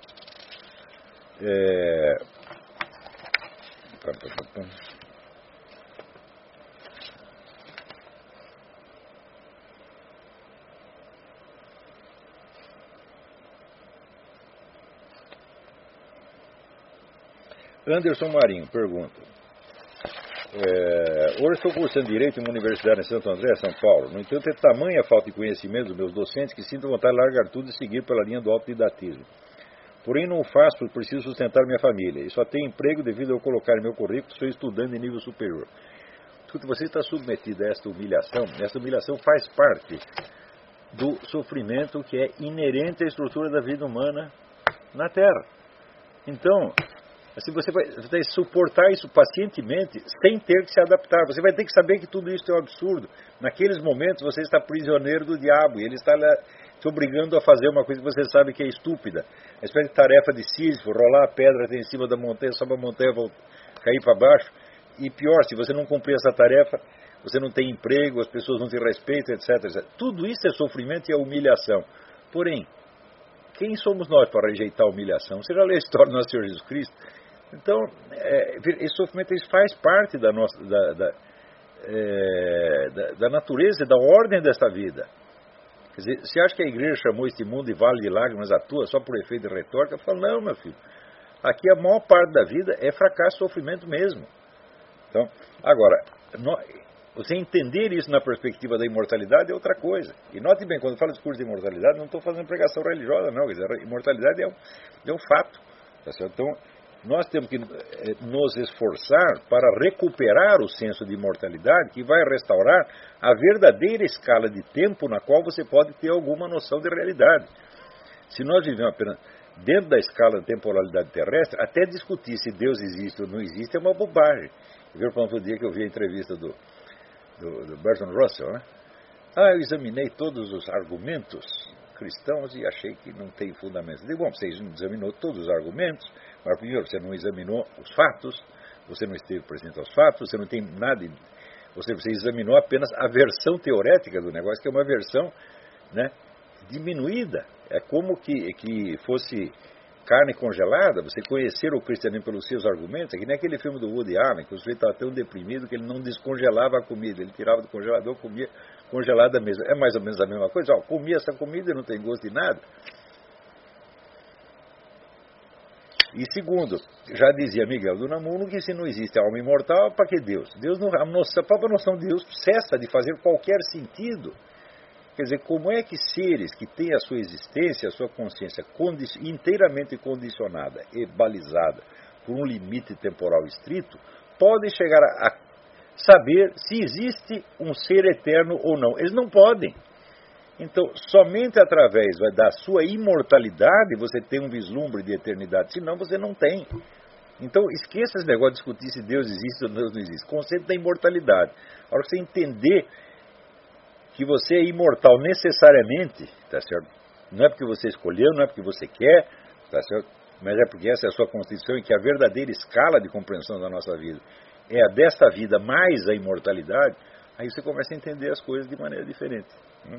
É... Anderson Marinho pergunta: É, hoje estou cursando Direito em uma universidade em Santo André, São Paulo. No entanto, é tamanha a falta de conhecimento dos meus docentes que sinto vontade de largar tudo e seguir pela linha do autodidatismo. Porém, não o faço porque preciso sustentar minha família. E só tenho emprego devido a eu colocar em meu currículo que sou estudante de nível superior. Escuta, você está submetido a esta humilhação. Esta humilhação faz parte do sofrimento que é inerente à estrutura da vida humana na Terra. Então, assim, você vai, você vai suportar isso pacientemente, sem ter que se adaptar. Você vai ter que saber que tudo isso é um absurdo. Naqueles momentos você está prisioneiro do diabo e ele está lá te obrigando a fazer uma coisa que você sabe que é estúpida. A espécie de tarefa de Sísifo, rolar a pedra até em cima da montanha, sobe a montanha, voltar, cair para baixo. E pior, se você não cumprir essa tarefa, você não tem emprego, as pessoas não te respeitam, etc, etcétera. Tudo isso é sofrimento e é humilhação. Porém, quem somos nós para rejeitar a humilhação? Você já leu a história do nosso Senhor Jesus Cristo? Então, é, esse sofrimento isso faz parte da, nossa, da, da, é, da, da natureza e da ordem desta vida. Quer dizer, você acha que a igreja chamou este mundo de vale de lágrimas à toa só por efeito de retórica? Eu falo, não, meu filho. Aqui a maior parte da vida é fracasso e sofrimento mesmo. Então, agora, nós, você entender isso na perspectiva da imortalidade é outra coisa. E note bem, quando eu falo discurso de imortalidade, não estou fazendo pregação religiosa, não. Quer dizer, a imortalidade é um, é um fato. Tá certo? Então, nós temos que nos esforçar para recuperar o senso de imortalidade que vai restaurar a verdadeira escala de tempo na qual você pode ter alguma noção de realidade. Se nós vivemos apenas dentro da escala de temporalidade terrestre, até discutir se Deus existe ou não existe é uma bobagem. Eu vi o dia que eu vi a entrevista do, do, do Bertrand Russell, né? Ah, eu examinei todos os argumentos cristãos e achei que não tem fundamento. Eu digo, bom, você examinou todos os argumentos, mas primeiro você não examinou os fatos, você não esteve presente aos fatos, você não tem nada, você, você examinou apenas a versão teorética do negócio, que é uma versão, né, diminuída. É como que, que fosse carne congelada, você conhecer o cristianismo pelos seus argumentos. É que nem aquele filme do Woody Allen, que o sujeito estava tão deprimido que ele não descongelava a comida, ele tirava do congelador, comia congelada mesmo. É mais ou menos a mesma coisa. Ó, comia essa comida e não tem gosto de nada. E segundo, já dizia Miguel do Unamuno que se não existe alma imortal, para que Deus? Deus não, a, nossa, a própria noção de Deus cessa de fazer qualquer sentido. Quer dizer, como é que seres que têm a sua existência, a sua consciência condi inteiramente condicionada e balizada por um limite temporal estrito, podem chegar a, a saber se existe um ser eterno ou não? Eles não podem. Então, somente através da sua imortalidade você tem um vislumbre de eternidade, senão você não tem. Então, esqueça esse negócio de discutir se Deus existe ou Deus não existe. O conceito da imortalidade. A hora que você entender que você é imortal necessariamente, tá certo? Não é porque você escolheu, não é porque você quer, tá certo? Mas é porque essa é a sua constituição e que a verdadeira escala de compreensão da nossa vida é a desta vida mais a imortalidade, aí você começa a entender as coisas de maneira diferente. Hum?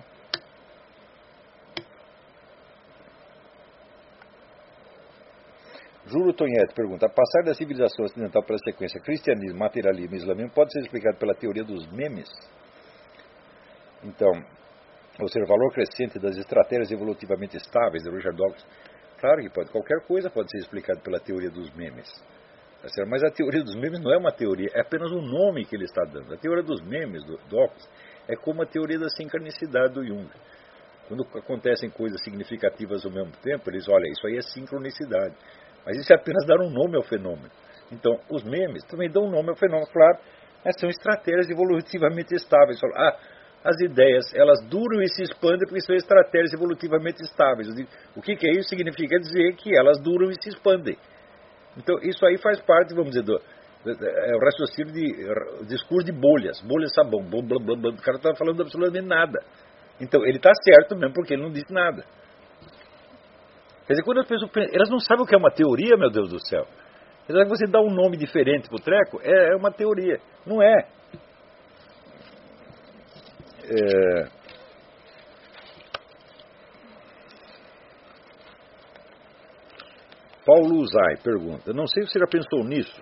Júlio Tonhete pergunta: a passar da civilização ocidental pela sequência cristianismo, materialismo e islamismo pode ser explicado pela teoria dos memes? Então, ou seja, o valor crescente das estratégias evolutivamente estáveis de Richard Dawkins. Claro que pode. Qualquer coisa pode ser explicada pela teoria dos memes. Mas a teoria dos memes não é uma teoria, é apenas um nome que ele está dando. A teoria dos memes do Dawkins é como a teoria da sincronicidade do Jung. Quando acontecem coisas significativas ao mesmo tempo, eles olham, isso aí é sincronicidade. Mas isso é apenas dar um nome ao fenômeno. Então, os memes também dão um nome ao fenômeno, claro, mas são estratégias evolutivamente estáveis. Ah, as ideias, elas duram e se expandem porque são estratégias evolutivamente estáveis. O que, que é isso? Significa dizer que elas duram e se expandem. Então, isso aí faz parte, vamos dizer, do, do, do é o raciocínio de o discurso de bolhas, bolhas de sabão, blá, blá, blá, blá. O cara está falando absolutamente nada. Então, ele está certo mesmo porque ele não disse nada. Quer dizer, quando as pessoas pensam, elas não sabem o que é uma teoria, meu Deus do céu. Quer dizer, você dá um nome diferente para o treco, é, é uma teoria. Não é. É... Paulo Uzai pergunta: não sei se você já pensou nisso,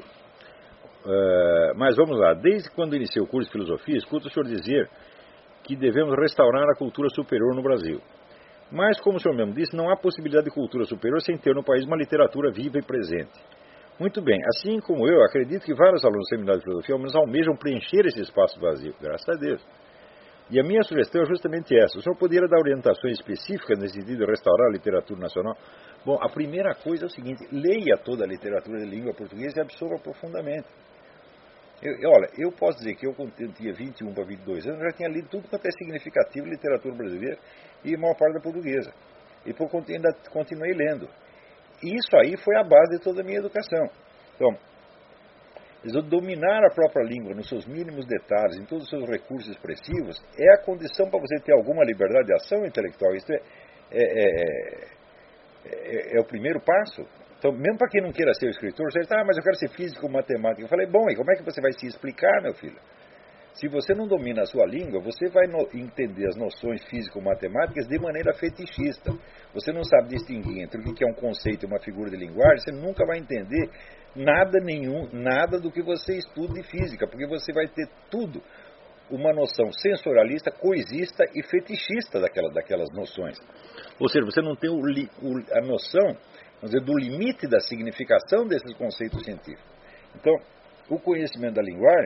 uh, mas vamos lá. Desde quando iniciei o curso de filosofia, escuto o senhor dizer que devemos restaurar a cultura superior no Brasil. Mas, como o senhor mesmo disse, não há possibilidade de cultura superior sem ter no país uma literatura viva e presente. Muito bem, assim como eu, acredito que vários alunos do seminário de filosofia ao menos almejam preencher esse espaço vazio, graças a Deus. E a minha sugestão é justamente essa. O senhor poderia dar orientações específicas nesse sentido de restaurar a literatura nacional? Bom, a primeira coisa é o seguinte: leia toda a literatura de língua portuguesa e absorva profundamente. Eu, olha, eu posso dizer que eu, quando tinha vinte e um para vinte e dois anos, já tinha lido tudo quanto é significativo de literatura brasileira e a maior parte da portuguesa. E por ainda continuei lendo. E isso aí foi a base de toda a minha educação. Então, dominar a própria língua nos seus mínimos detalhes, em todos os seus recursos expressivos, é a condição para você ter alguma liberdade de ação intelectual. Isso é, é, é, é, é o primeiro passo. Então, mesmo para quem não queira ser escritor, você diz: ah, mas eu quero ser físico ou matemático. Eu falei: bom, e como é que você vai se explicar, meu filho? Se você não domina a sua língua, você vai no, entender as noções físico-matemáticas de maneira fetichista. Você não sabe distinguir entre o que é um conceito e uma figura de linguagem, você nunca vai entender nada nenhum, nada do que você estuda de física, porque você vai ter tudo uma noção sensorialista, coisista e fetichista daquelas, daquelas noções. Ou seja, você não tem o, o, a noção, vamos dizer, do limite da significação desses conceitos científicos. Então, o conhecimento da linguagem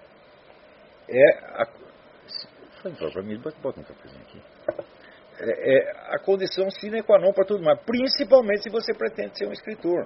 é a, para mim, bota um cafezinho aqui. É, é a condição sine qua non para tudo mais, principalmente se você pretende ser um escritor.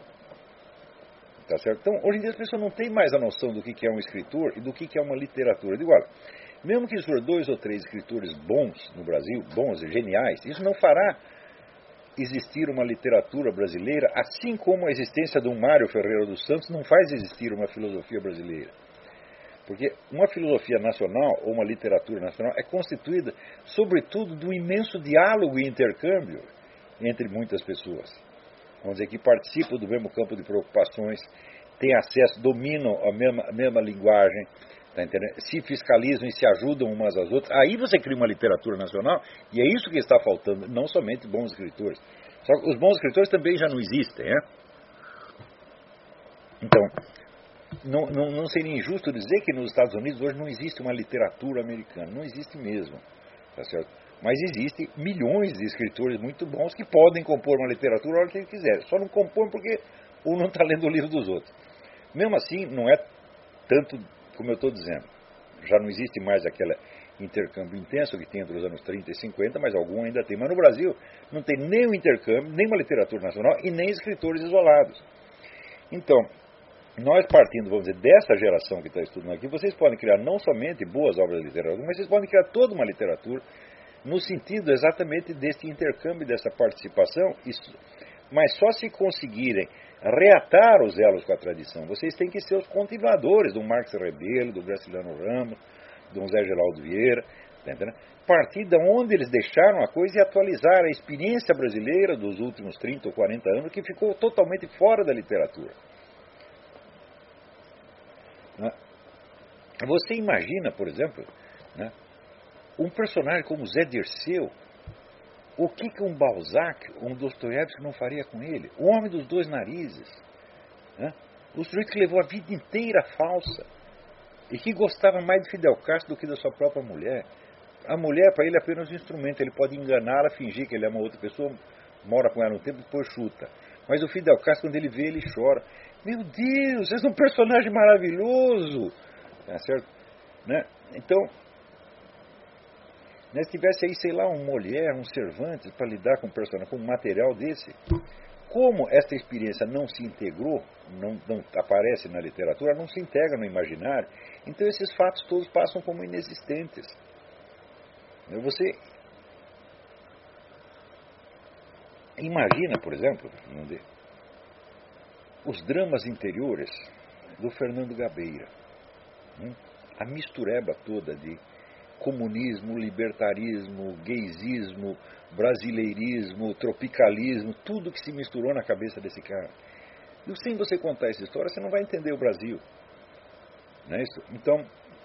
Tá certo? Então, hoje em dia as pessoas não têm mais a noção do que é um escritor e do que é uma literatura. Eu digo, olha, mesmo que surjam dois ou três escritores bons no Brasil, bons e geniais, isso não fará existir uma literatura brasileira, assim como a existência de um Mário Ferreira dos Santos não faz existir uma filosofia brasileira. Porque uma filosofia nacional, ou uma literatura nacional, é constituída, sobretudo, do imenso diálogo e intercâmbio entre muitas pessoas. Vamos dizer, que participam do mesmo campo de preocupações, têm acesso, dominam a mesma, a mesma linguagem, tá entendendo? Se fiscalizam e se ajudam umas às outras. Aí você cria uma literatura nacional, e é isso que está faltando, não somente bons escritores. Só que os bons escritores também já não existem, né? Então, não, não, não seria injusto dizer que nos Estados Unidos hoje não existe uma literatura americana. Não existe mesmo, tá certo? Mas existem milhões de escritores muito bons que podem compor uma literatura a hora que eles quiserem. Só não compõem porque ou não está lendo o livro dos outros. Mesmo assim, não é tanto como eu estou dizendo. Já não existe mais aquele intercâmbio intenso que tinha entre os anos trinta e cinquenta, mas algum ainda tem. Mas no Brasil não tem nem o intercâmbio, nem uma literatura nacional e nem escritores isolados. Então, nós partindo, vamos dizer, dessa geração que está estudando aqui, vocês podem criar não somente boas obras de literatura, mas vocês podem criar toda uma literatura no sentido exatamente desse intercâmbio, dessa participação, mas só se conseguirem reatar os elos com a tradição. Vocês têm que ser os continuadores do Marx Rebelo, do Graciliano Ramos, do José Geraldo Vieira, entendeu? Partir de onde eles deixaram a coisa e atualizar a experiência brasileira dos últimos trinta ou quarenta anos, que ficou totalmente fora da literatura. Você imagina, por exemplo, né, um personagem como Zé Dirceu, o que, que um Balzac, um Dostoiévski não faria com ele? O homem dos dois narizes. Né? O sujeito que levou a vida inteira falsa e que gostava mais de Fidel Castro do que da sua própria mulher. A mulher, para ele, é apenas um instrumento. Ele pode enganá-la, fingir que ele é uma outra pessoa, mora com ela um tempo e depois chuta. Mas o Fidel Castro, quando ele vê, ele chora. Meu Deus, esse é um personagem maravilhoso. Tá certo? Né? Então, né, se tivesse aí, sei lá, um Molière, um Cervantes para lidar com um personagem, com um material desse, como esta experiência não se integrou, não, não aparece na literatura, não se integra no imaginário, então esses fatos todos passam como inexistentes. Você imagina, por exemplo, os dramas interiores do Fernando Gabeira. A mistureba toda de comunismo, libertarismo, gaysismo, brasileirismo, tropicalismo, tudo que se misturou na cabeça desse cara. E sem você contar essa história, você não vai entender o Brasil. Não é isso? Então,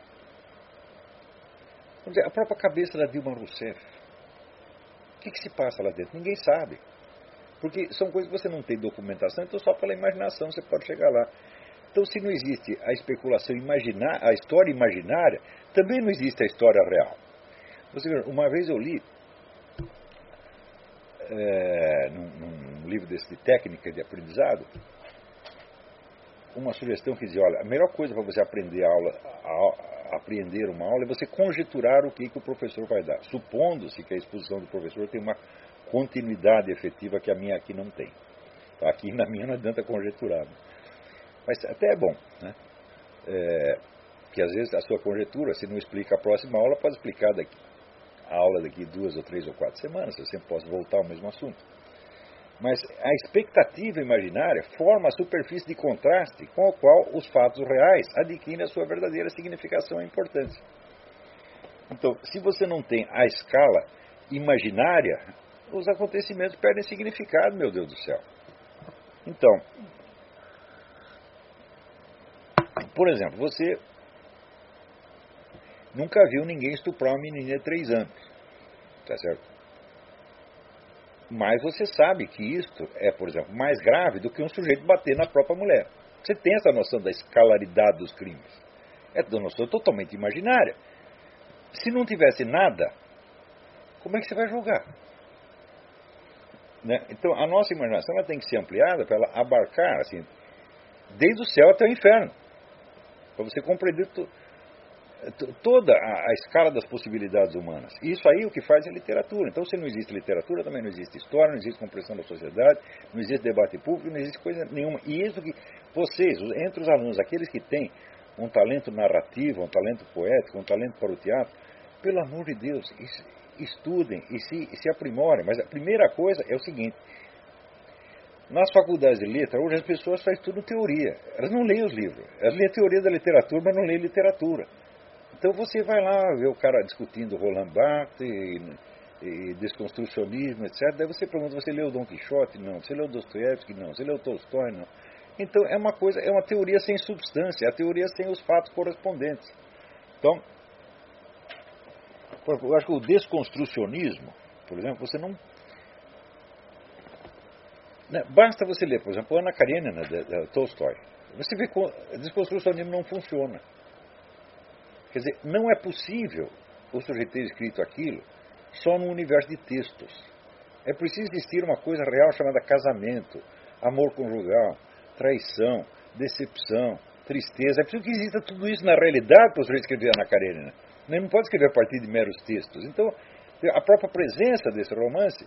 vamos dizer, a própria cabeça da Dilma Rousseff. O que, que se passa lá dentro? Ninguém sabe. Porque são coisas que você não tem documentação, então só pela imaginação você pode chegar lá. Então, se não existe a especulação imaginária, a história imaginária, também não existe a história real. Você vê, uma vez eu li, é, num, num livro desse de técnica de aprendizado, uma sugestão que dizia, olha, a melhor coisa para você aprender, a aula, a, a aprender uma aula é você conjecturar o que, que o professor vai dar, supondo-se que a exposição do professor tem uma continuidade efetiva que a minha aqui não tem. Aqui na minha não adianta conjecturar. Mas até é bom, né? É, que às vezes a sua conjectura, se não explica a próxima aula, pode explicar daqui, a aula daqui duas ou três ou quatro semanas, eu sempre posso voltar ao mesmo assunto. Mas a expectativa imaginária forma a superfície de contraste com a qual os fatos reais adquirem a sua verdadeira significação e importância. Então, se você não tem a escala imaginária, os acontecimentos perdem significado, meu Deus do céu. Então, por exemplo, você nunca viu ninguém estuprar uma menininha de três anos, tá certo? Mas você sabe que isto é, por exemplo, mais grave do que um sujeito bater na própria mulher. Você tem essa noção da escalaridade dos crimes. É uma noção totalmente imaginária. Se não tivesse nada, como é que você vai julgar? Né? Então, a nossa imaginação ela tem que ser ampliada para ela abarcar, assim, desde o céu até o inferno. Para você compreender to, to, toda a, a escala das possibilidades humanas. E isso aí é o que faz a literatura. Então, se não existe literatura, também não existe história, não existe compreensão da sociedade, não existe debate público, não existe coisa nenhuma. E isso que vocês, entre os alunos, aqueles que têm um talento narrativo, um talento poético, um talento para o teatro, pelo amor de Deus, estudem e se, se aprimorem. Mas a primeira coisa é o seguinte: nas faculdades de letra, hoje as pessoas só estudam teoria. Elas não leem os livros. Elas leem a teoria da literatura, mas não leem literatura. Então você vai lá ver o cara discutindo Roland Barthes e, e desconstrucionismo, etcétera. Daí você pergunta, você leu Dom Quixote? Não. Você leu Dostoiévski? Não. Você leu Tolstói? Não. Então é uma coisa, é uma teoria sem substância, é a teoria sem os fatos correspondentes. Então, eu acho que o desconstrucionismo, por exemplo, você não... Basta você ler, por exemplo, Ana Karenina, de, de Tolstói. Você vê que o desconstrucionismo não funciona. Quer dizer, não é possível o sujeito ter escrito aquilo só no universo de textos. É preciso existir uma coisa real chamada casamento, amor conjugal, traição, decepção, tristeza. É preciso que exista tudo isso na realidade para o sujeito escrever Ana Karenina. Ele não pode escrever a partir de meros textos. Então, a própria presença desse romance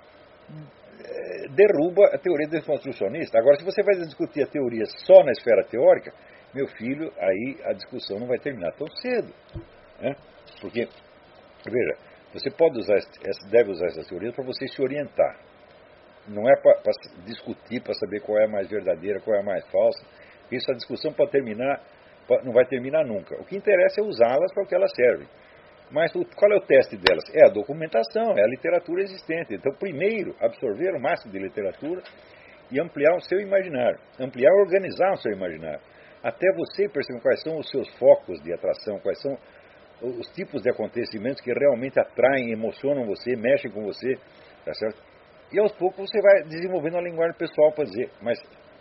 derruba a teoria desconstrucionista. Agora, se você vai discutir a teoria só na esfera teórica, meu filho, aí a discussão não vai terminar tão cedo. Né? Porque, veja, você pode usar, deve usar essa teoria para você se orientar. Não é para discutir, para saber qual é a mais verdadeira, qual é a mais falsa. Isso, a discussão pode terminar, não vai terminar nunca. O que interessa é usá-las para o que elas servem. Mas qual é o teste delas? É a documentação, é a literatura existente. Então, primeiro, absorver o máximo de literatura e ampliar o seu imaginário. Ampliar e organizar o seu imaginário. Até você perceber quais são os seus focos de atração, quais são os tipos de acontecimentos que realmente atraem, emocionam você, mexem com você. Tá certo? E aos poucos você vai desenvolvendo a linguagem pessoal para dizer. Mas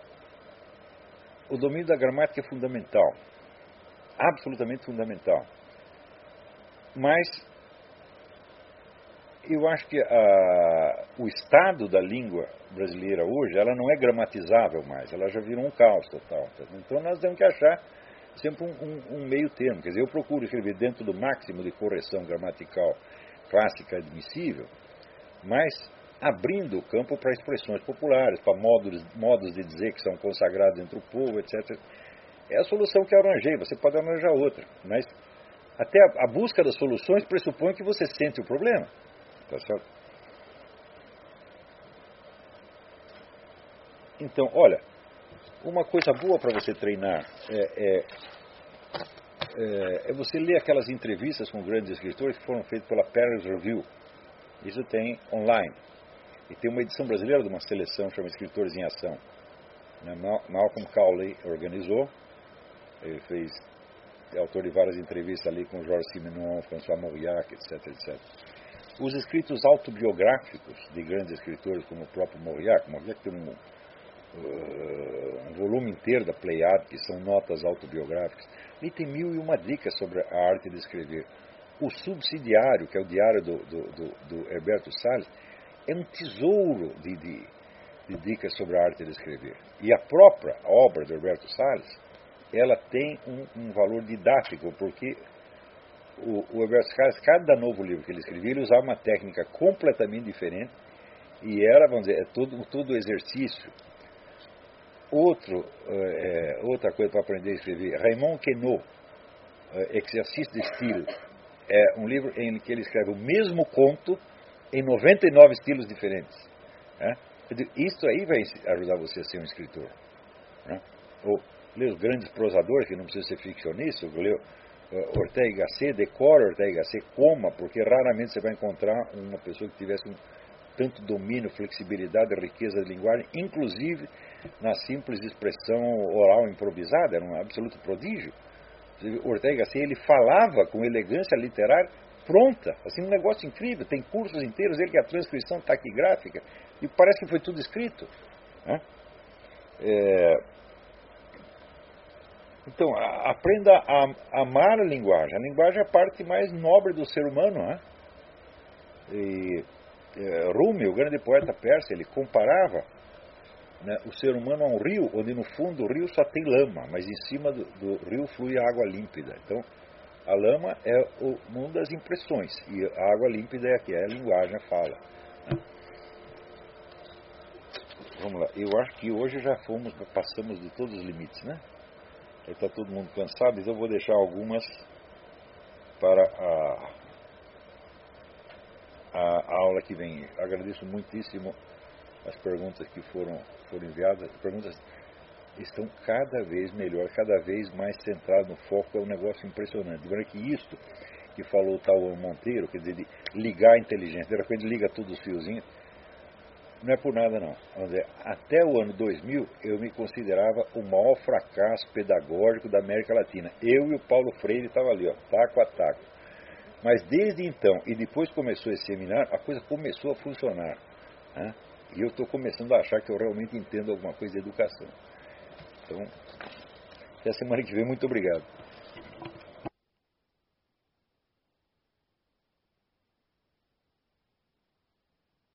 o domínio da gramática é fundamental. Absolutamente fundamental. Mas eu acho que a, o estado da língua brasileira hoje, ela não é gramatizável mais, ela já virou um caos total. Então nós temos que achar sempre um, um, um meio termo. Quer dizer, eu procuro escrever dentro do máximo de correção gramatical clássica admissível, mas abrindo o campo para expressões populares, para modos, modos de dizer que são consagrados entre o povo, etcétera. É a solução que eu arranjei, você pode arranjar outra, mas até a, a busca das soluções pressupõe que você sente o problema. Tá certo? Então, olha, uma coisa boa para você treinar é, é, é, é você ler aquelas entrevistas com grandes escritores que foram feitas pela Paris Review. Isso tem online. E tem uma edição brasileira de uma seleção chamada Escritores em Ação. Malcolm Cowley organizou. Ele fez, é autor de várias entrevistas ali com Georges Simenon, François Mauriac, etc, etcétera. Os escritos autobiográficos de grandes escritores, como o próprio Mauriac, Mauriac tem um, uh, um volume inteiro da Pleiade, que são notas autobiográficas. E tem mil e uma dicas sobre a arte de escrever. O Subsidiário, que é o diário do, do, do, do Herberto Salles, é um tesouro de, de, de dicas sobre a arte de escrever. E a própria obra do Herberto Salles, ela tem um, um valor didático, porque o, o Herberto Salles, cada novo livro que ele escrevia, ele usava uma técnica completamente diferente, e era, vamos dizer, é todo, todo exercício. Outro, é, outra coisa para aprender a escrever, Raymond Queneau, é, Exercício de Estilo, é um livro em que ele escreve o mesmo conto em noventa e nove estilos diferentes. Né? Isso aí vai ajudar você a ser um escritor. Né? Ou ler os grandes prosadores, que não precisa ser ficcionista, leu uh, Ortega y Gasset, decora Ortega y Gasset, coma, porque raramente você vai encontrar uma pessoa que tivesse um, tanto domínio, flexibilidade, riqueza de linguagem, inclusive na simples expressão oral improvisada, era um absoluto prodígio. Ortega y Gasset, ele falava com elegância literária pronta, assim, um negócio incrível, tem cursos inteiros, ele que é a transcrição taquigráfica, e parece que foi tudo escrito. Né? É... Então, a, aprenda a, a amar a linguagem. A linguagem é a parte mais nobre do ser humano. Né? E, é, Rumi, o grande poeta persa, ele comparava, né, o ser humano a um rio, onde no fundo o rio só tem lama, mas em cima do, do rio flui água límpida. Então, a lama é o mundo das impressões, e a água límpida é a que é a linguagem, a fala. Né? Vamos lá, eu acho que hoje já fomos, passamos de todos os limites, né? Está todo mundo cansado, então eu vou deixar algumas para a, a, a aula que vem. Agradeço muitíssimo as perguntas que foram, foram enviadas. As perguntas estão cada vez melhor, cada vez mais centradas no foco, é um negócio impressionante. Agora que isto que falou o Tauan Monteiro, quer dizer, de ligar a inteligência, de repente liga todos os fiozinhos, não é por nada não. Vamos dizer, até o ano dois mil eu me considerava o maior fracasso pedagógico da América Latina. Eu e o Paulo Freire estavam ali, ó, taco a taco. Mas desde então, e depois começou esse seminário, a coisa começou a funcionar. Né? E eu estou começando a achar que eu realmente entendo alguma coisa de educação. Então, até a semana que vem, muito obrigado.